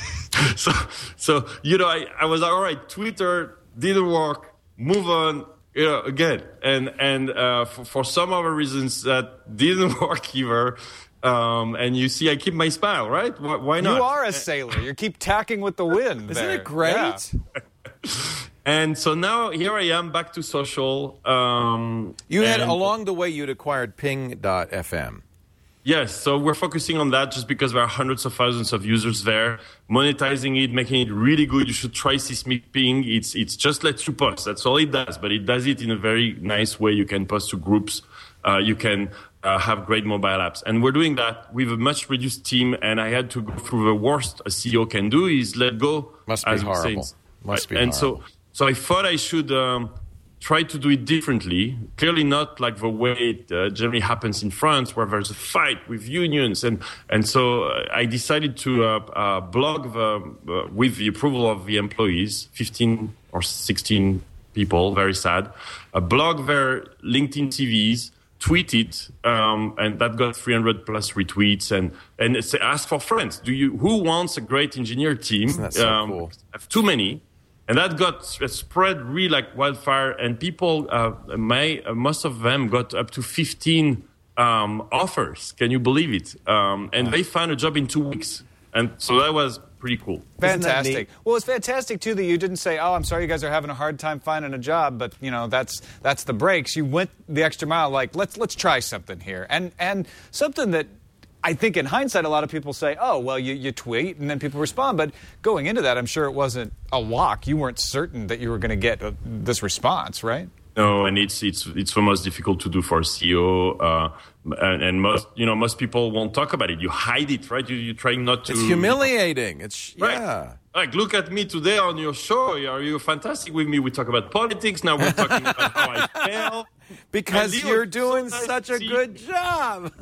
so, so you know, I, I was like, all right, Twitter didn't work. Move on. You know, again, and and uh, for, for some other reasons that didn't work either. Um, and you see, I keep my smile, right? Why, why not? You are a sailor. You keep tacking with the wind. Isn't there. it great? Yeah. And so now here I am back to social. Um, you had, and, along the way, you'd acquired Ping dot F M. Yes, so we're focusing on that just because there are hundreds of thousands of users there, monetizing it, making it really good. You should try Seismic Ping. It's it's just lets you post. That's all it does, but it does it in a very nice way. You can post to groups. Uh, you can uh, have great mobile apps. And we're doing that with a much reduced team, and I had to go through the worst a C E O can do is let go. Must be horrible. Must be and horrible. so, so I thought I should um, try to do it differently. Clearly not like the way it uh, generally happens in France, where there's a fight with unions. And, and so uh, I decided to uh, uh, blog the, uh, with the approval of the employees, fifteen or sixteen people, very sad, uh, blog their LinkedIn C Vs, tweet it, um, and that got three hundred plus retweets, and and say, ask for friends. Do you who wants a great engineer team? Isn't that so um, cool? I have too many, and that got spread really like wildfire. And people, uh, my uh, most of them got up to fifteen um, offers. Can you believe it? Um, and they found a job in two weeks, and so that was pretty cool. Fantastic. Well, it's fantastic, too, that you didn't say, oh, I'm sorry you guys are having a hard time finding a job, but, you know, that's that's the breaks. You went the extra mile, like, let's let's try something here. And and something that I think in hindsight a lot of people say, oh, well, you, you tweet and then people respond. But going into that, I'm sure it wasn't a lock. You weren't certain that you were going to get uh, this response, right? No, and it's it's it's the most difficult to do for a C E O, uh, and, and most you know most people won't talk about it. You hide it, right? You, you're trying not to. It's humiliating. It's right. yeah. Like, look at me today on your show. Are you fantastic with me? We talk about politics. Now we're talking about how I fail. Because you're doing so nice such a see. good job.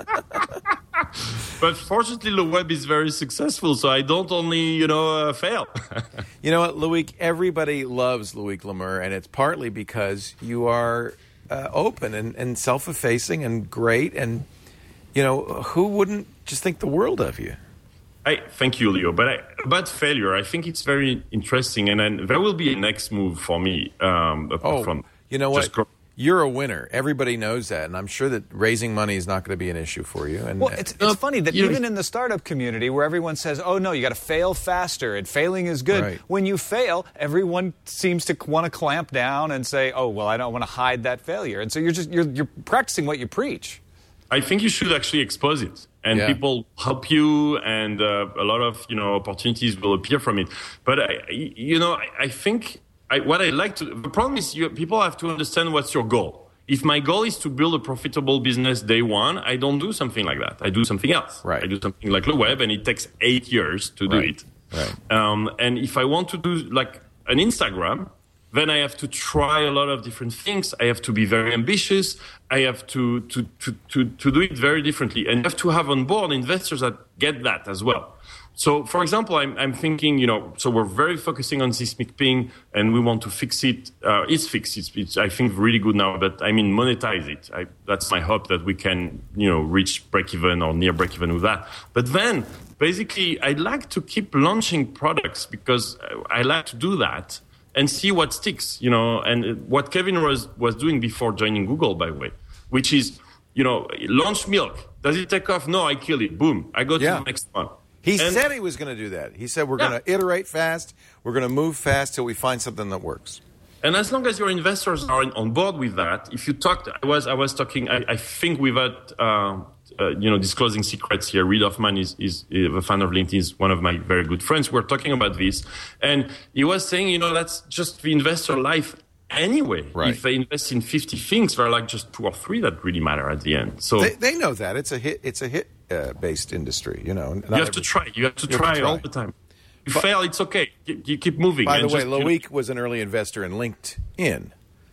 But fortunately, the web is very successful, so I don't only, you know, uh, fail. You know what, Loic? Everybody loves Loic Le Meur, and it's partly because you are uh, open and, and self-effacing and great, and, you know, who wouldn't just think the world of you? I thank you, Leo. But I, about failure, I think it's very interesting, and then there will be a next move for me. Um, oh, from you know what? just gro- You're a winner. Everybody knows that, and I'm sure that raising money is not going to be an issue for you. And well, it's, it's uh, funny that even in the startup community where everyone says, oh, no, you got to fail faster, and failing is good. Right. When you fail, everyone seems to want to clamp down and say, oh, well, I don't want to hide that failure. And so you're just you're, you're practicing what you preach. I think you should actually expose it, and yeah. people help you, and uh, a lot of you know opportunities will appear from it. But I, you know, I, I think I, what I like to the problem is you, people have to understand what's your goal. If my goal is to build a profitable business day one, I don't do something like that. I do something else. Right. I do something like the web, and it takes eight years to do right. it. Right. Um, and if I want to do like an Instagram, then I have to try a lot of different things. I have to be very ambitious. I have to to to to, to do it very differently, and you have to have on board investors that get that as well. So, for example, I'm, I'm thinking, you know, so we're very focusing on Seismic Ping, and we want to fix it. Uh, it's fixed. It's, it's, I think, really good now, but I mean, monetize it. I, that's my hope that we can, you know, reach break-even or near break-even with that. But then, basically, I'd like to keep launching products because I like to do that and see what sticks, you know, and what Kevin was, was doing before joining Google, by the way, which is, you know, launch milk. Does it take off? No, I kill it. Boom. I go to Yeah. the next one. He And- said he was going to do that. He said we're Yeah. going to iterate fast. We're going to move fast till we find something that works. And as long as your investors are on board with that, if you talked, I was I was talking, I, I think without uh, uh, you know, disclosing secrets here. Reid Hoffman is, is, is a fan of LinkedIn, is one of my very good friends. We're talking about this. And he was saying, you know, that's just the investor life anyway. Right. If they invest in fifty things, there are like just two or three that really matter at the end. So They, they know that. It's a hit. It's a hit-based industry, you know. you have to try. You have to You have try, to try. all the time. You fail, it's okay. You, you keep moving. By the and way, just, you know, Loic was an early investor in LinkedIn,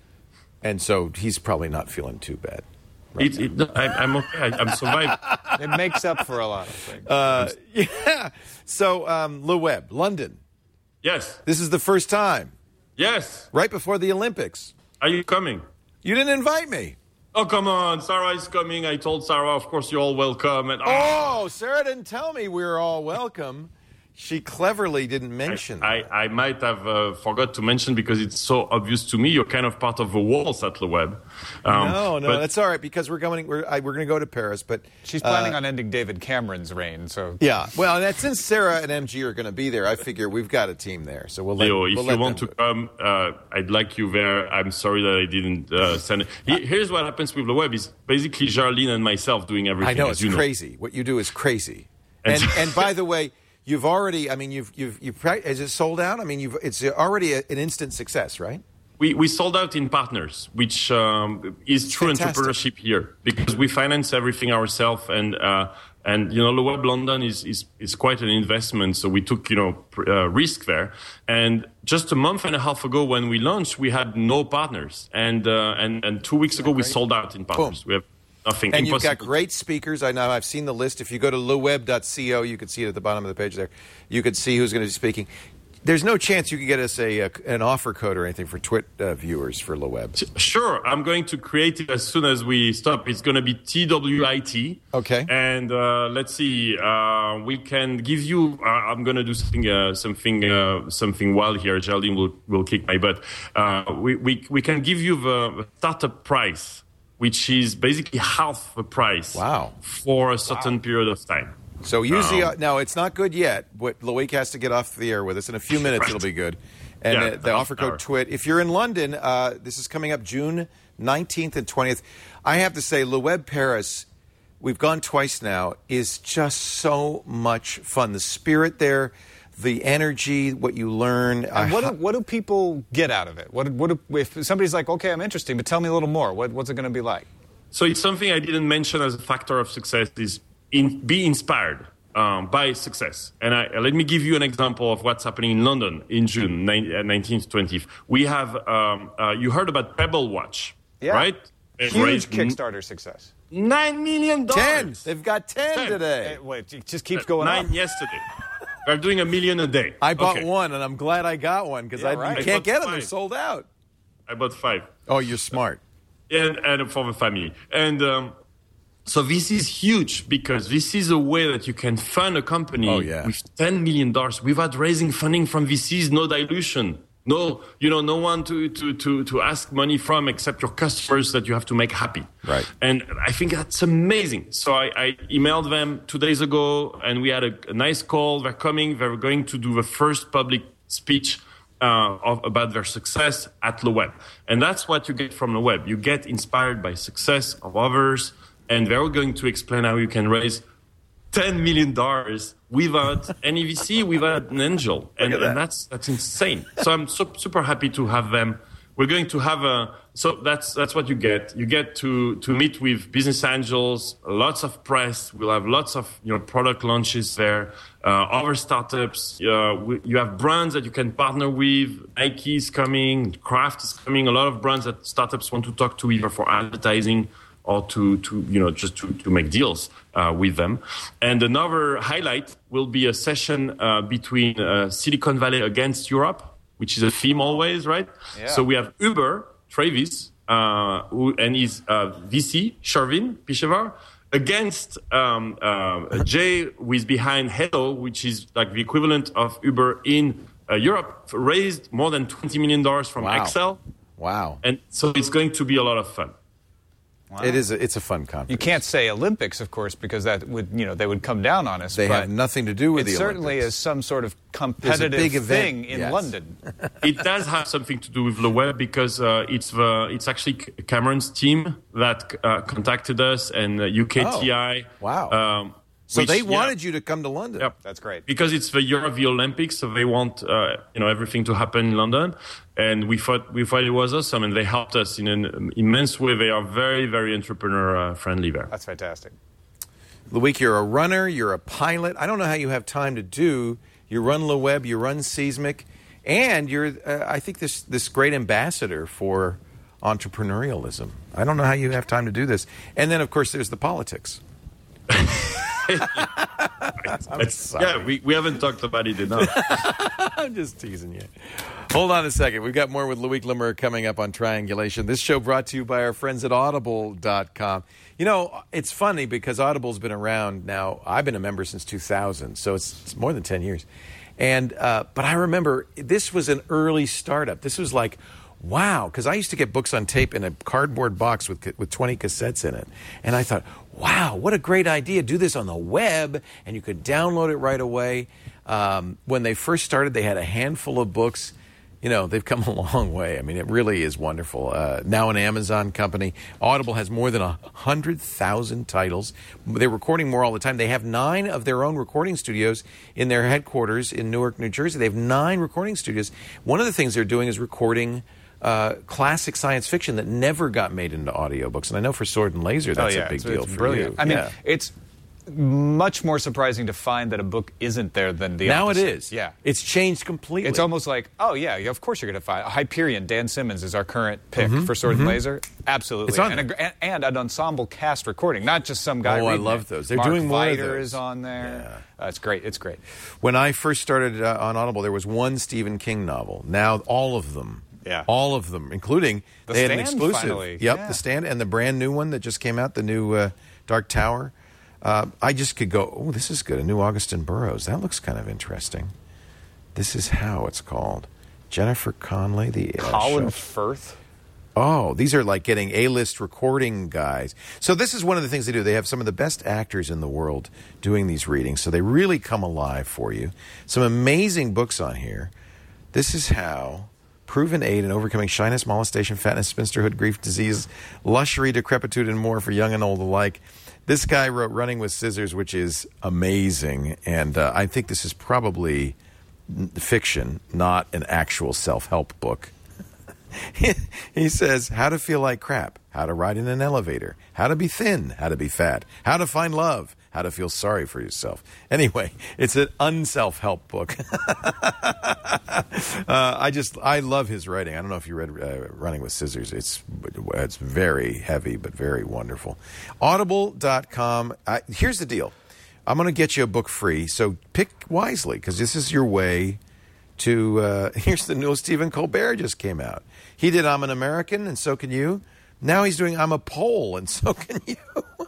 and so he's probably not feeling too bad. It, it, I, I'm okay. I, I'm surviving. It makes up for a lot of things. Uh, yeah. So, um, Le Web, London. Yes. This is the first time, Yes. right before the Olympics. Are you coming? You didn't invite me. Oh, come on. Sarah is coming. I told Sarah, of course, you're all welcome. And Oh, Sarah didn't tell me we were all welcome. She cleverly didn't mention I, that. I, I might have uh, forgot to mention because it's so obvious to me. You're kind of part of the walls at Le Web. Um, no, no, but- that's all right because we're going. We're I, we're going to go to Paris, but She's planning uh, on ending David Cameron's reign, so yeah. Well, and since Sarah and M G are going to be there, I figure we've got a team there, so we'll let. Leo, we'll if let you want to them do it. come, uh, I'd like you there. I'm sorry that I didn't uh, send it. He- Here's what happens with Le Web: is basically Geraldine and myself doing everything. I know as it's you crazy. What you do is crazy. And- And and by the way, you've already. I mean, you've you've you've. prac- Is it sold out? I mean, you've. It's already a, an instant success, right? We, we sold out in partners, which um, is true Fantastic. entrepreneurship here because we finance everything ourselves, and uh, and you know, Le Web London is, is is quite an investment, so we took you know pr- uh, risk there. And just a month and a half ago, when we launched, we had no partners, and uh, and and two weeks ago we sold out in partners. Boom. We have nothing. And you've got Impossible. great speakers. I know I've seen the list. If you go to leweb dot co, you can see it at the bottom of the page there. You can see who's going to be speaking. There's no chance you could get us a, a an offer code or anything for Twit uh, viewers for Le Web. Sure, I'm going to create it as soon as we stop. It's going to be T W I T. Okay. And uh, let's see, uh, we can give you. Uh, I'm going to do something, uh, something, uh, something wild here. Geraldine will will kick my butt. Uh, we we we can give you the startup price, which is basically half the price. Wow. For a certain period of time. So use the. Um, Uh, no, it's not good yet. But Loic has to get off the air with us in a few minutes. Right. It'll be good. And Yeah, uh, the the offer half hour. code Twit. If you're in London, uh, this is coming up June nineteenth and twentieth. I have to say, Le Web Paris. We've gone twice now. Is just so much fun. The spirit there, the energy, what you learn. And what do, what do people get out of it? What, what do, if somebody's like, okay, I'm interested, but tell me a little more. What, what's it going to be like? So it's something I didn't mention as a factor of success is in, be inspired um, by success. And I, let me give you an example of what's happening in London in June nineteenth, twentieth. We have, um, uh, you heard about Pebble Watch, Yeah. right? It Huge raised Kickstarter success. Nine million dollars. ten. They've got ten, Ten. today. It, wait, it just keeps going Nine up. yesterday. They're doing a million a day. I bought Okay. one, and I'm glad I got one because Yeah, I right. you I can't bought get them; they're five. sold out. I bought five. Oh, you're smart. and, and for the family. And um, so this is huge because this is a way that you can fund a company Oh, yeah. with ten million dollars without raising funding from V Cs, no dilution. No, you know, no one to, to, to, to ask money from except your customers that you have to make happy. Right. And I think that's amazing. So I, I emailed them two days ago and we had a, a nice call. They're coming. They're going to do the first public speech uh, of, about their success at Le Web. And that's what you get from Le Web. You get inspired by success of others, and they're going to explain how you can raise ten million dollars without any V C, without an angel. And, at that. and that's that's insane. So I'm so, super happy to have them. We're going to have a, so that's that's what you get. You get to to meet with business angels, lots of press. We'll have lots of you know product launches there, uh, other startups. Uh, we, you have brands that you can partner with. Nike is coming, Kraft is coming. A lot of brands that startups want to talk to either for advertising or to, to you know just to, to make deals uh, with them. And another highlight will be a session uh, between uh, Silicon Valley against Europe, which is a theme always, right? Yeah. So we have Uber, Travis, uh, who, and his uh, V C, Shervin Pishevar, against um, uh, Jay, who is behind Hello, which is like the equivalent of Uber in uh, Europe, raised more than twenty million dollars from Wow. Excel. Wow. And so it's going to be a lot of fun. Wow. It is. A, it's a fun conference. You can't say Olympics, of course, because that would, you know, they would come down on us. They but have nothing to do with it the certainly Olympics. is some sort of There's a competitive big event. thing in Yes. London. It does have something to do with the web because uh, it's the it's actually Cameron's team that uh, contacted us and uh, U K T I. Oh, wow. Um, So which, they yeah, wanted you to come to London. Yep. That's great. Because it's the year of the Olympics, so they want uh, you know everything to happen in London, and we thought we thought it was awesome, and they helped us in an immense way. They are very very entrepreneur uh, friendly there. That's fantastic. Loic, you're a runner, you're a pilot. I don't know how you have time to do. You run Le Web, you run Seismic, and you're, uh, I think, this this great ambassador for entrepreneurialism. I don't know how you have time to do this. And then, of course, there's the politics. I'm sorry. Yeah, we, we haven't talked about it enough. I'm just teasing you. Hold on a second. We've got more with Loic Le Meur coming up on Triangulation. This show brought to you by our friends at Audible dot com. You know, it's funny because Audible's been around now. I've been a member since two thousand, so it's, it's more than ten years. And uh, but I remember this was an early startup. This was like, wow, because I used to get books on tape in a cardboard box with with twenty cassettes in it. And I thought, wow, what a great idea. Do this on the web, and you could download it right away. Um, when they first started, they had a handful of books. You know, they've come a long way. I mean, it really is wonderful. Uh, now an Amazon company. Audible has more than one hundred thousand titles. They're recording more all the time. They have nine of their own recording studios in their headquarters in Newark, New Jersey. They have nine recording studios. One of the things they're doing is recording uh, classic science fiction that never got made into audiobooks. And I know for Sword and Laser, that's oh, yeah. a big it's, deal it's for brilliant. you. I mean, yeah. it's much more surprising to find that a book isn't there than the Now opposite. it is. Yeah. It's changed completely. It's almost like, oh, yeah, of course you're going to find. Hyperion, Dan Simmons is our current pick Mm-hmm, for Sword mm-hmm. and Laser. Absolutely. It's on and, a, and an ensemble cast recording, not just some guy Oh, I reading love it. those. They're Mark doing more of Viter those. is on there. Yeah. Uh, it's great. It's great. When I first started uh, on Audible, there was one Stephen King novel. Now all of them. Yeah. All of them, including The they had an Stand, exclusive. finally. Yep, Yeah. The Stand, and the brand new one that just came out, the new uh, Dark Tower. Uh, I just could go, oh, this is good. A new Augustin Burroughs. That looks kind of interesting. This is how it's called. Jennifer Connelly, the uh, Colin show- Firth. Oh, these are like getting A-list recording guys. So this is one of the things they do. They have some of the best actors in the world doing these readings, so they really come alive for you. Some amazing books on here. This is how proven aid in overcoming shyness, molestation, fatness, spinsterhood, grief, disease, luxury, decrepitude, and more for young and old alike. This guy wrote Running with Scissors, which is amazing, and uh, I think this is probably fiction, not an actual self-help book. He says, how to feel like crap, how to ride in an elevator, how to be thin, how to be fat, how to find love, how to feel sorry for yourself. Anyway, it's an unself-help book. uh, I just, I love his writing. I don't know if you read uh, Running with Scissors. It's it's very heavy, but very wonderful. Audible dot com. Uh, here's the deal. I'm going to get you a book free, so pick wisely, because this is your way to, uh, here's the new Stephen Colbert just came out. He did I'm an American, and so can you. Now he's doing I'm a Pole, and so can you.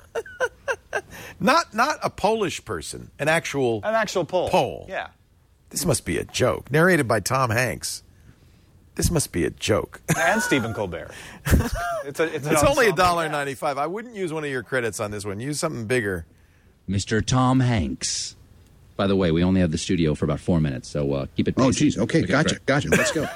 not not a Polish person, an actual An actual Pole. Pole. Yeah. This must be a joke. Narrated by Tom Hanks. This must be a joke. And Stephen Colbert. It's, it's, a, it's, an It's only a ensemble dollar cast. ninety-five. I wouldn't use one of your credits on this one. Use something bigger. Mister Tom Hanks. By the way, we only have the studio for about four minutes, so uh, keep it Oh, pacey. geez. Okay, gotcha, great. gotcha. Let's go.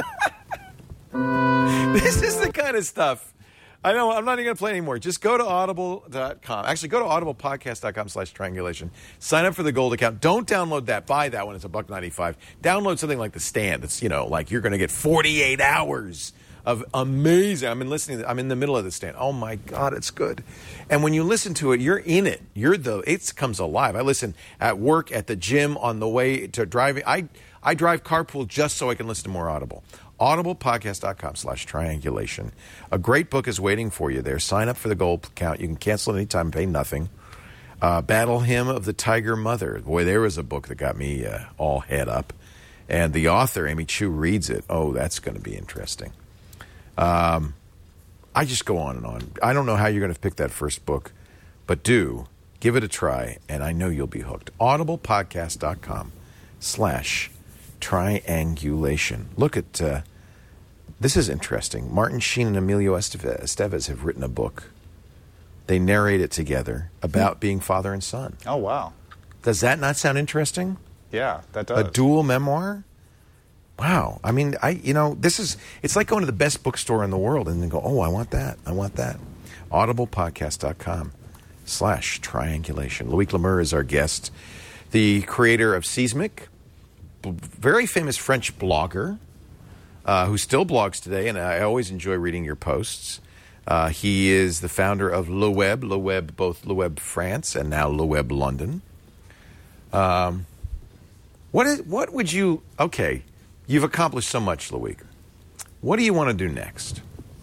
This is the kind of stuff. I know, I'm not even going to play anymore. Just go to audible dot com. Actually, go to audible podcast dot com slash triangulation. Sign up for the gold account. Don't download that. Buy that one. It's a buck ninety-five. Download something like The Stand. It's, you know, like you're going to get forty-eight hours of amazing. I'm in listening. I'm in the middle of The Stand. Oh, my God, it's good. And when you listen to it, you're in it. You're the, it comes alive. I listen at work, at the gym, on the way to driving. I, I drive carpool just so I can listen to more Audible. audible podcast dot com slash triangulation. A great book is waiting for you there. Sign up for the gold account. You can cancel anytime, pay nothing. Uh, Battle Hymn of the Tiger Mother. Boy, there was a book that got me uh, all head up. And the author, Amy Chu, reads it. Oh, that's going to be interesting. Um, I just go on and on. I don't know how you're going to pick that first book, but do. Give it a try, and I know you'll be hooked. audible podcast dot com slash triangulation. Look at, uh, this is interesting. Martin Sheen and Emilio Esteve- Estevez have written a book. They narrate it together about being father and son. Oh, wow. Does that not sound interesting? Yeah, that does. A dual memoir? Wow. I mean, I you know, this is, it's like going to the best bookstore in the world and then go, oh, I want that. I want that. audiblepodcast.com slash triangulation. Loic Le Meur is our guest, the creator of Seismic, very famous French blogger uh, who still blogs today, and I always enjoy reading your posts. Uh, he is the founder of Le Web, Le Web, both Le Web France and now Le Web London. Um, what is, what would you, okay, you've accomplished so much, Loic. What do you want to do next?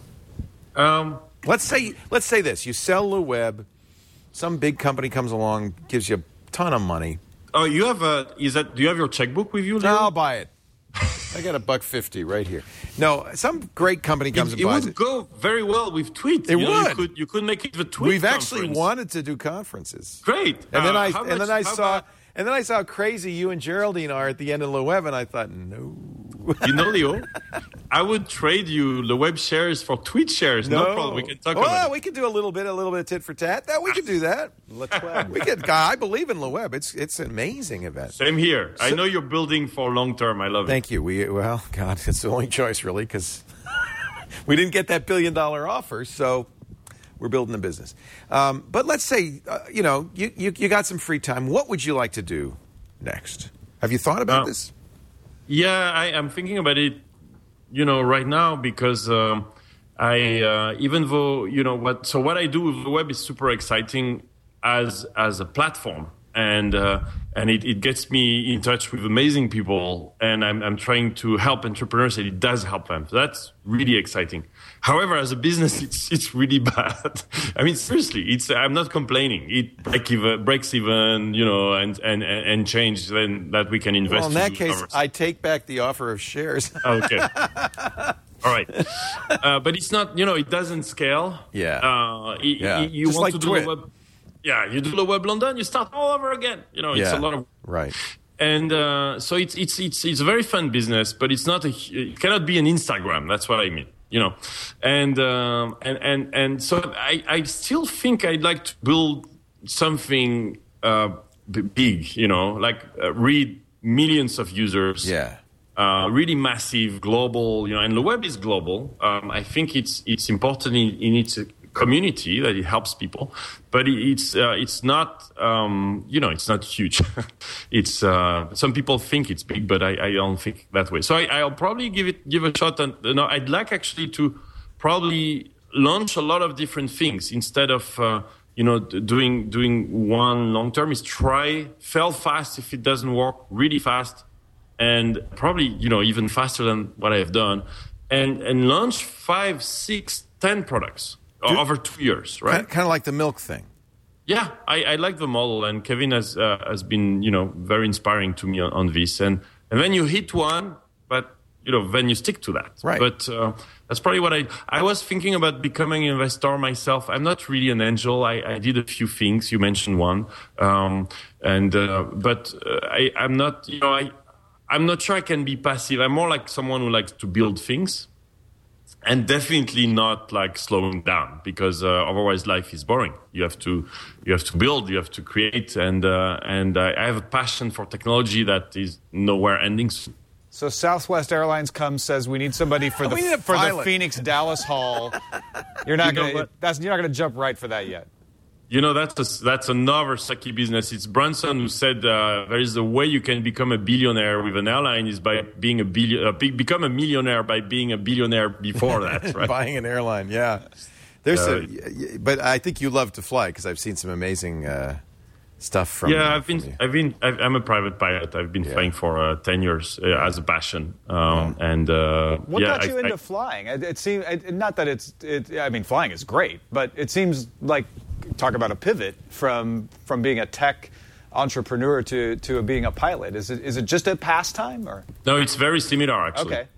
Um, let's say, let's say this, you sell Le Web, some big company comes along, gives you a ton of money. oh, you have a, is that, do you have your checkbook with you, Leo? No, I'll buy it. I got a buck fifty right here. No, some great company comes It, and it buys would it. go very well with tweets. It you know, would. You could, you could make it a tweet We've actually conference. wanted to do conferences. Great. And then Uh, I how and much- then I how saw about- and then I saw how crazy you and Geraldine are at the end of Le Web, and I thought, no. You know, Leo, I would trade you the web shares for tweet shares. No, problem. We can talk well, about it. we can do a little bit, a little bit of tit for tat. That we could do that. we could. I believe in Le Web. It's it's an amazing event. Same here. I know you're building for long term. I love it. Thank you. We well, God, it's the only choice really because we didn't get that billion dollar offer, so we're building a business. Um, but let's say uh, you know you, you you got some free time. What would you like to do next? Have you thought about Uh, this? Yeah, I, I'm thinking about it, you know, right now because um, I, uh, even though, you know, what, so what I do with the web is super exciting as as a platform. And uh, and it, it gets me in touch with amazing people, and I'm I'm trying to help entrepreneurs, and it does help them. So that's really exciting. However, as a business, it's it's really bad. I mean, seriously, it's I'm not complaining. It break even, breaks even, you know, and and and change then that we can invest. Well, in to that do case, ours. I take back the offer of shares. Okay. All right. Uh, but it's not, you know, it doesn't scale. Yeah. Uh, y- Yeah. y- you Just want like to do Twit. the web. Yeah, you do the web London, you start all over again. You know, it's Yeah. a lot of. Right. And uh, so it's, it's, it's, it's a very fun business, but it's not a, it cannot be an Instagram. That's what I mean. You know, and, um, and, and, and so I, I still think I'd like to build something, uh, b- big, you know, like uh, read millions of users. Yeah. Uh, really massive, global, you know, and the web is global. Um, I think it's it's important in, in its community that it helps people, but it, it's uh, it's not, um, you know, it's not huge. it's uh, some people think it's big, but I, I don't think that way. So I, I'll probably give it give a shot, and you know, I'd like actually to probably launch a lot of different things instead of. Uh, you know, doing doing one long term is try, fail fast if it doesn't work, really fast. And probably, you know, even faster than what I have done, and and launch five, six, ten products Dude, over two years, right? Kind of like the milk thing. Yeah, I, I like the model, and Kevin has uh, has been, you know, very inspiring to me on, on this. And and then you hit one, but you know, then you stick to that. Right. But uh, that's probably what I I was thinking about becoming an investor myself. I'm not really an angel. I, I did a few things. You mentioned one, um, and uh, but uh, I I'm not. You know, I. I'm not sure I can be passive. I'm more like someone who likes to build things, and definitely not like slowing down, because uh, otherwise life is boring. You have to, you have to build, you have to create, and uh, and I I have a passion for technology that is nowhere ending soon. So Southwest Airlines comes, says we need somebody for the We need a for the pilot. Phoenix Dallas Hall. You're not You know gonna what? that's you're not gonna jump right for that yet. You know, that's a, that's another sucky business. It's Branson who said uh, there is a way you can become a billionaire with an airline is by being a billion, uh, be, become a millionaire by being a billionaire before that, right? Buying an airline, yeah. There's Uh, a, but I think you love to fly because I've seen some amazing uh, stuff from. Yeah, I've from been, you. I've been, I've, I'm a private pilot. I've been Yeah. flying for uh, ten years uh, as a passion, um, and uh, What yeah, got you I, into I, flying? It, it seems it, not that it's. It, I mean, flying is great, but it seems like talk about a pivot from from being a tech entrepreneur to to being a pilot. Is it is it just a pastime or? no, it's very similar actually. Okay.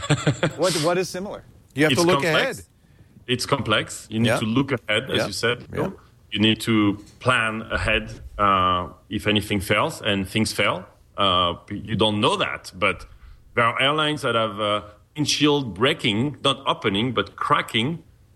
what what is similar? You have It's to look complex. ahead. It's complex. You need Yeah. to look ahead, as Yeah. you said. Yeah. No? You need to plan ahead uh, if anything fails, and things fail. Uh, you don't know that, but there are airlines that have uh, windshield breaking, not opening, but cracking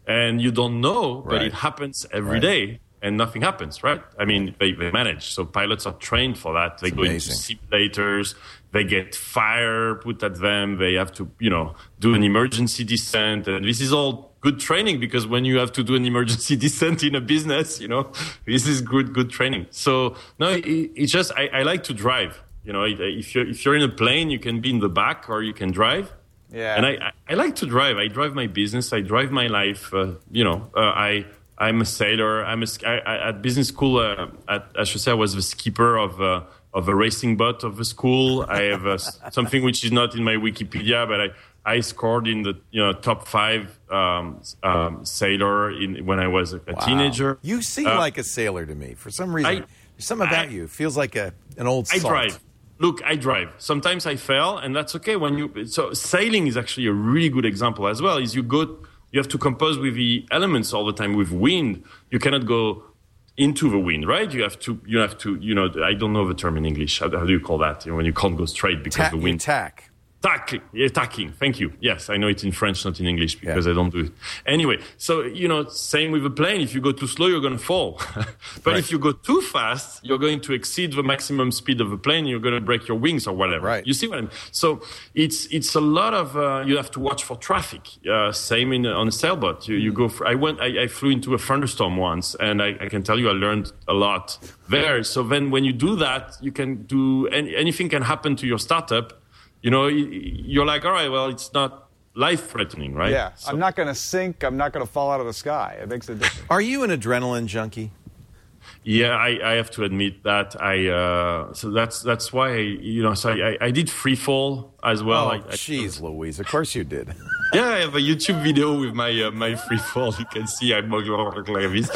and you don't know, but Right. it happens every Right. day, and nothing happens, right? I mean, they, they manage. So pilots are trained for that. They It's go amazing. into simulators. They get fire put at them. They have to, you know, do an emergency descent. And this is all good training, because when you have to do an emergency descent in a business, you know, this is good, good training. So no, it, it's just, I, I like to drive. You know, if you're, if you're in a plane, you can be in the back or you can drive. Yeah. And I, I, I like to drive. I drive my business. I drive my life. Uh, you know, uh, I, I'm a sailor. I'm a, I, I, at business school, uh, at, I should say I was the skipper of, uh, of a racing boat of a school. I have uh, something which is not in my Wikipedia, but I, I scored in the you know top five um, um, sailor in when I was a, a Wow. teenager. You seem Uh, like a sailor to me. For some reason, I- there's something about I- you. It feels like a an old I salt. drive. Look, I drive. Sometimes I fail, and that's okay. When you so sailing is actually a really good example as well. Is you go, you have to compose with the elements all the time. With wind, you cannot go into the wind, right? You have to, you have to, you know. I don't know the term in English. How, how do you call that? You know, when you can't go straight because Ta- the you wind. tack. Tacking, yeah, tacking. Thank you. Yes, I know it in French, not in English, because I don't do it. Anyway, so, you know, same with a plane. If you go too slow, you're going to fall. But Right. if you go too fast, you're going to exceed the maximum speed of a plane. You're going to break your wings or whatever. Right. You see what I mean? So it's it's a lot of, uh, you have to watch for traffic. Uh, same in on a sailboat. You, you go for, I went, I, I flew into a thunderstorm once, and I, I can tell you I learned a lot there. So then when you do that, you can do, any, anything can happen to your startup. You know, you're like, all right, well, it's not life-threatening, right? Yeah, So- I'm not going to sink. I'm not going to fall out of the sky. It makes a difference. Are you an adrenaline junkie? Yeah, I, I have to admit that. I uh, so that's that's why I, you know. So I, I did free fall as well. Oh, I, I, jeez, Louise. Of course you did. Yeah, I have a YouTube video with my uh, my free fall. You can see I'm like this.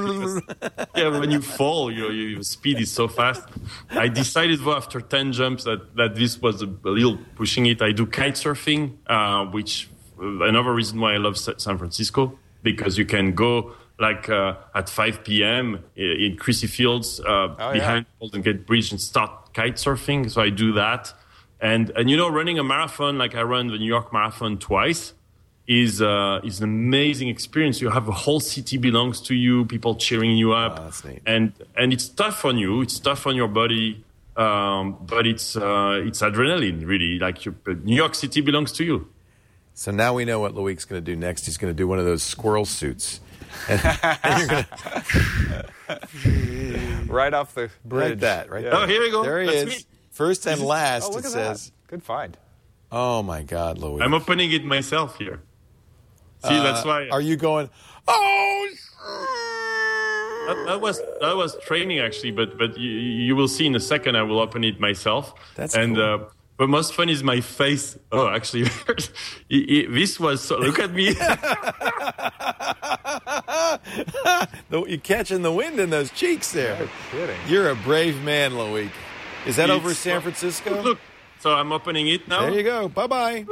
Yeah, when you fall, you know, your speed is so fast. I decided though after ten jumps that, that this was a, a little pushing it. I do kite surfing, uh, which uh, another reason why I love Sa- San Francisco, because you can go like uh, at five p.m. in Crissy Fields uh, Oh, yeah. behind Golden Gate Bridge and start kite surfing. So I do that. And, and you know, running a marathon, like I run the New York Marathon twice, is uh, is an amazing experience. You have a whole city belongs to you, people cheering you up. Oh, that's neat. And and it's tough on you, it's tough on your body, um, but it's uh, it's adrenaline, really. Like you, New York City belongs to you. So now we know what Loic's going to do next. He's going to do one of those squirrel suits. And, and you're going to Right off the bridge. like that, right? Oh, here we go. There he That's is. me. First and last, Oh, look it at says. that. Good find. Oh, my God, Loic. I'm opening it myself here. See, that's why. Are you going, oh, That, that was that was training actually, but but you, you will see in a second. I will open it myself. That's and cool. uh, but most fun is my face. Oh, actually, it, it, this was. So, look at me. The- you're catching the wind in those cheeks there. No kidding. You're a brave man, Loic. Is that over It's- San Francisco? Look, so I'm opening it now. There you go. Bye-bye.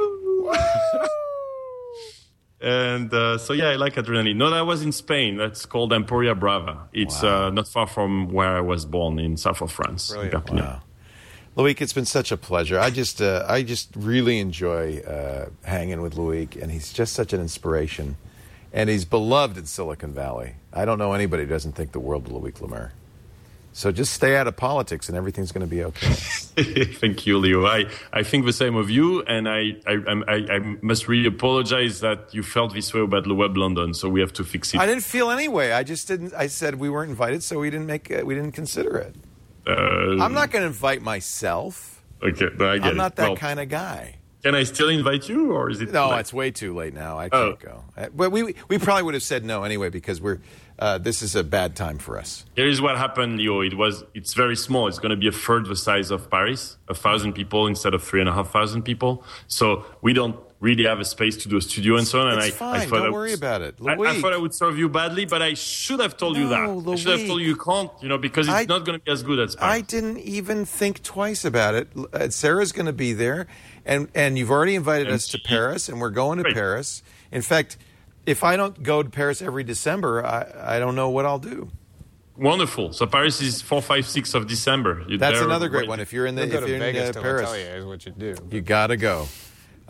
And uh, so yeah, I like adrenaline. No, that was in Spain. That's called Emporia Brava. It's uh, not far from where I was born in south of France. Brilliant. in Perpignan. Wow. Loic, it's been such a pleasure. I just, uh, I just really enjoy uh, hanging with Loic, and he's just such an inspiration. And he's beloved in Silicon Valley. I don't know anybody who doesn't think the world of Loic Le Mer. So just stay out of politics, and everything's going to be okay. Thank you, Leo. I, I think the same of you, and I, I, I, I must really apologize that you felt this way about Le Web London, so we have to fix it. I didn't feel anyway. I just didn't. I said we weren't invited, so we didn't make. Uh, we didn't consider it. Uh, I'm not going to invite myself. Okay, but I get I'm not it. that Well, kind of guy. Can I still invite you, or is it? No, like- it's way too late now. I Oh. can't go. Uh, But we we probably would have said no anyway because we're. Uh, this is a bad time for us. Here is what happened, Leo. It was. It's very small. It's going to be a third the size of Paris, a thousand people instead of three and a half thousand people. So we don't really have a space to do a studio and so on. And It's I, fine. I thought Don't I worry would, about it. I, I Loic. thought I would serve you badly, but I should have told you that. No, I should have Loic. told you you can't, you know, because it's I- not going to be as good as Paris. I didn't even think twice about it. Uh, Sarah's going to be there, and and you've already invited And us to she- Paris, and we're going to Great. Paris. In fact, if I don't go to Paris every December, I, I don't know what I'll do. Wonderful. So Paris is four, five, six of December. You're That's there another great right- one. If you're in the You'll go if to you're Vegas in till uh, I Paris, tell you is what you do. you got to go.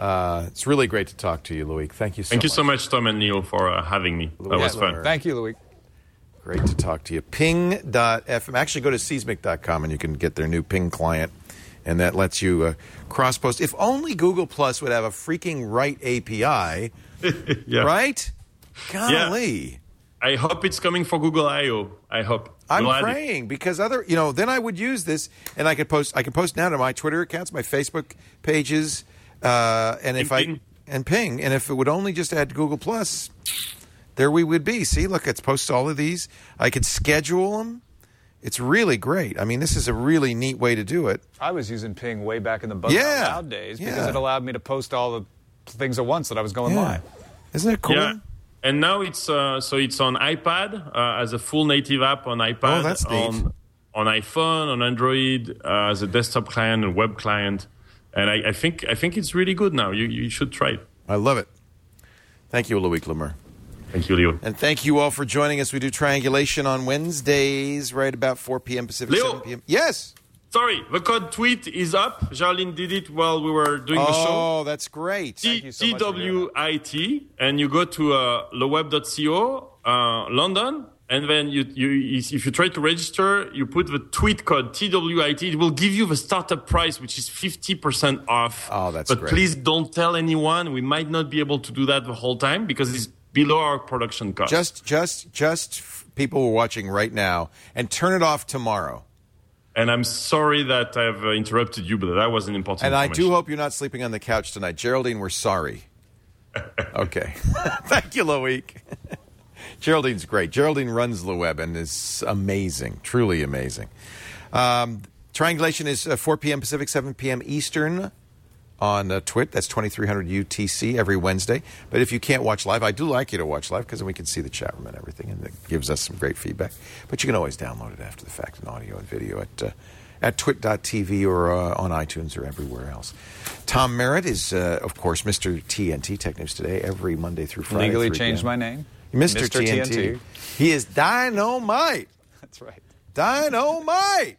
Uh, it's really great to talk to you, Loic. Thank you so Thank much. you so much, Tom and Neil, for uh, having me. That was Yeah, fun. Thank you, Loic. Great to talk to you. Ping dot f m. Actually, go to seismic dot com and you can get their new Ping client, and that lets you uh, cross-post. If only Google Plus would have a freaking right A P I, Yeah. right? Golly. I hope it's coming for Google I O. I hope. I'm We'll add it. praying because other, you know, then I would use this and I could post. I can post now to my Twitter accounts, my Facebook pages, uh, and if And I Ping. and Ping, and if it would only just add Google Plus, there we would be. See, look, it's posts all of these. I could schedule them. It's really great. I mean, this is a really neat way to do it. I was using Ping way back in the Buzz Yeah. Out Loud days because Yeah. it allowed me to post all the things at once that I was going Yeah. live. Isn't it cool? Yeah. And now it's uh, so it's on iPad uh, as a full native app on iPad, Oh, that's neat. on on iPhone, on Android uh, as a desktop client and web client, and I, I think I think it's really good now. You you should try it. I love it. Thank you, Loic Le Meur. Thank you, Leo. And thank you all for joining us. We do Triangulation on Wednesdays, right about four p.m. Pacific, Leo. seven p.m. Yes. Sorry, the code tweet is up. Jarlene did it while we were doing the show. Oh, that's great. T you so much for doing W I T, and you go to uh, loweb dot co, uh, London, and then you, you, if you try to register, you put the tweet code T W I T. It will give you the startup price, which is fifty percent off. Oh, that's But great. please don't tell anyone. We might not be able to do that the whole time because it's below our production cost. Just, just, just f- people who are watching right now, and turn it off tomorrow. and I'm sorry that I've uh, interrupted you, but that was an important And I information. do hope you're not sleeping on the couch tonight. Geraldine, we're sorry. Okay. Thank you, Loic. Geraldine's great. Geraldine runs the web and is amazing, truly amazing. Um, Triangulation is uh, four p.m. Pacific, seven p.m. Eastern on uh, Twit. That's twenty-three hundred U T C every Wednesday. But if you can't watch live, I do like you to watch live because then we can see the chat room and everything, and it gives us some great feedback. But you can always download it after the fact in audio and video at uh, at twit dot t v or uh, on iTunes or everywhere else. Tom Merritt is, uh, of course, Mister T N T, Tech News Today, every Monday through Friday. Legally three changed p.m. my name. Mister Mister T N T. T N T. He is dynamite. That's right. Dynamite.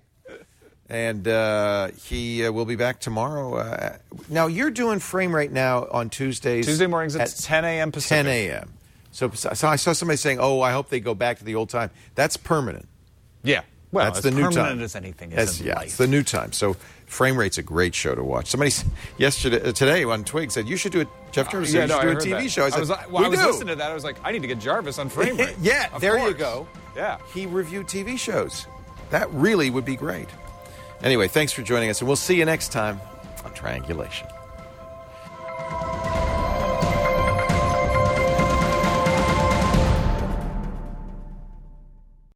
And uh, he uh, will be back tomorrow. Uh, now, you're doing Frame right now on Tuesdays. Tuesday mornings at ten a.m. Pacific. ten a.m. So, so I saw somebody saying, oh, I hope they go back to the old time. That's permanent. Yeah. Well, That's as the new permanent time. as anything is That's, in yeah, life. it's the new time. So Frame Rate's a great show to watch. Somebody s- yesterday, uh, today on Twig said, you should do a, Jeff Jarvis said, yeah, you no, I should heard do a T V that. show. I said, was, like- well, we I was do. listening to that. I was like, I need to get Jarvis on Frame Rate. Yeah, Of there you course. go. Yeah. He reviewed T V shows. That really would be great. Anyway, thanks for joining us, and we'll see you next time on Triangulation.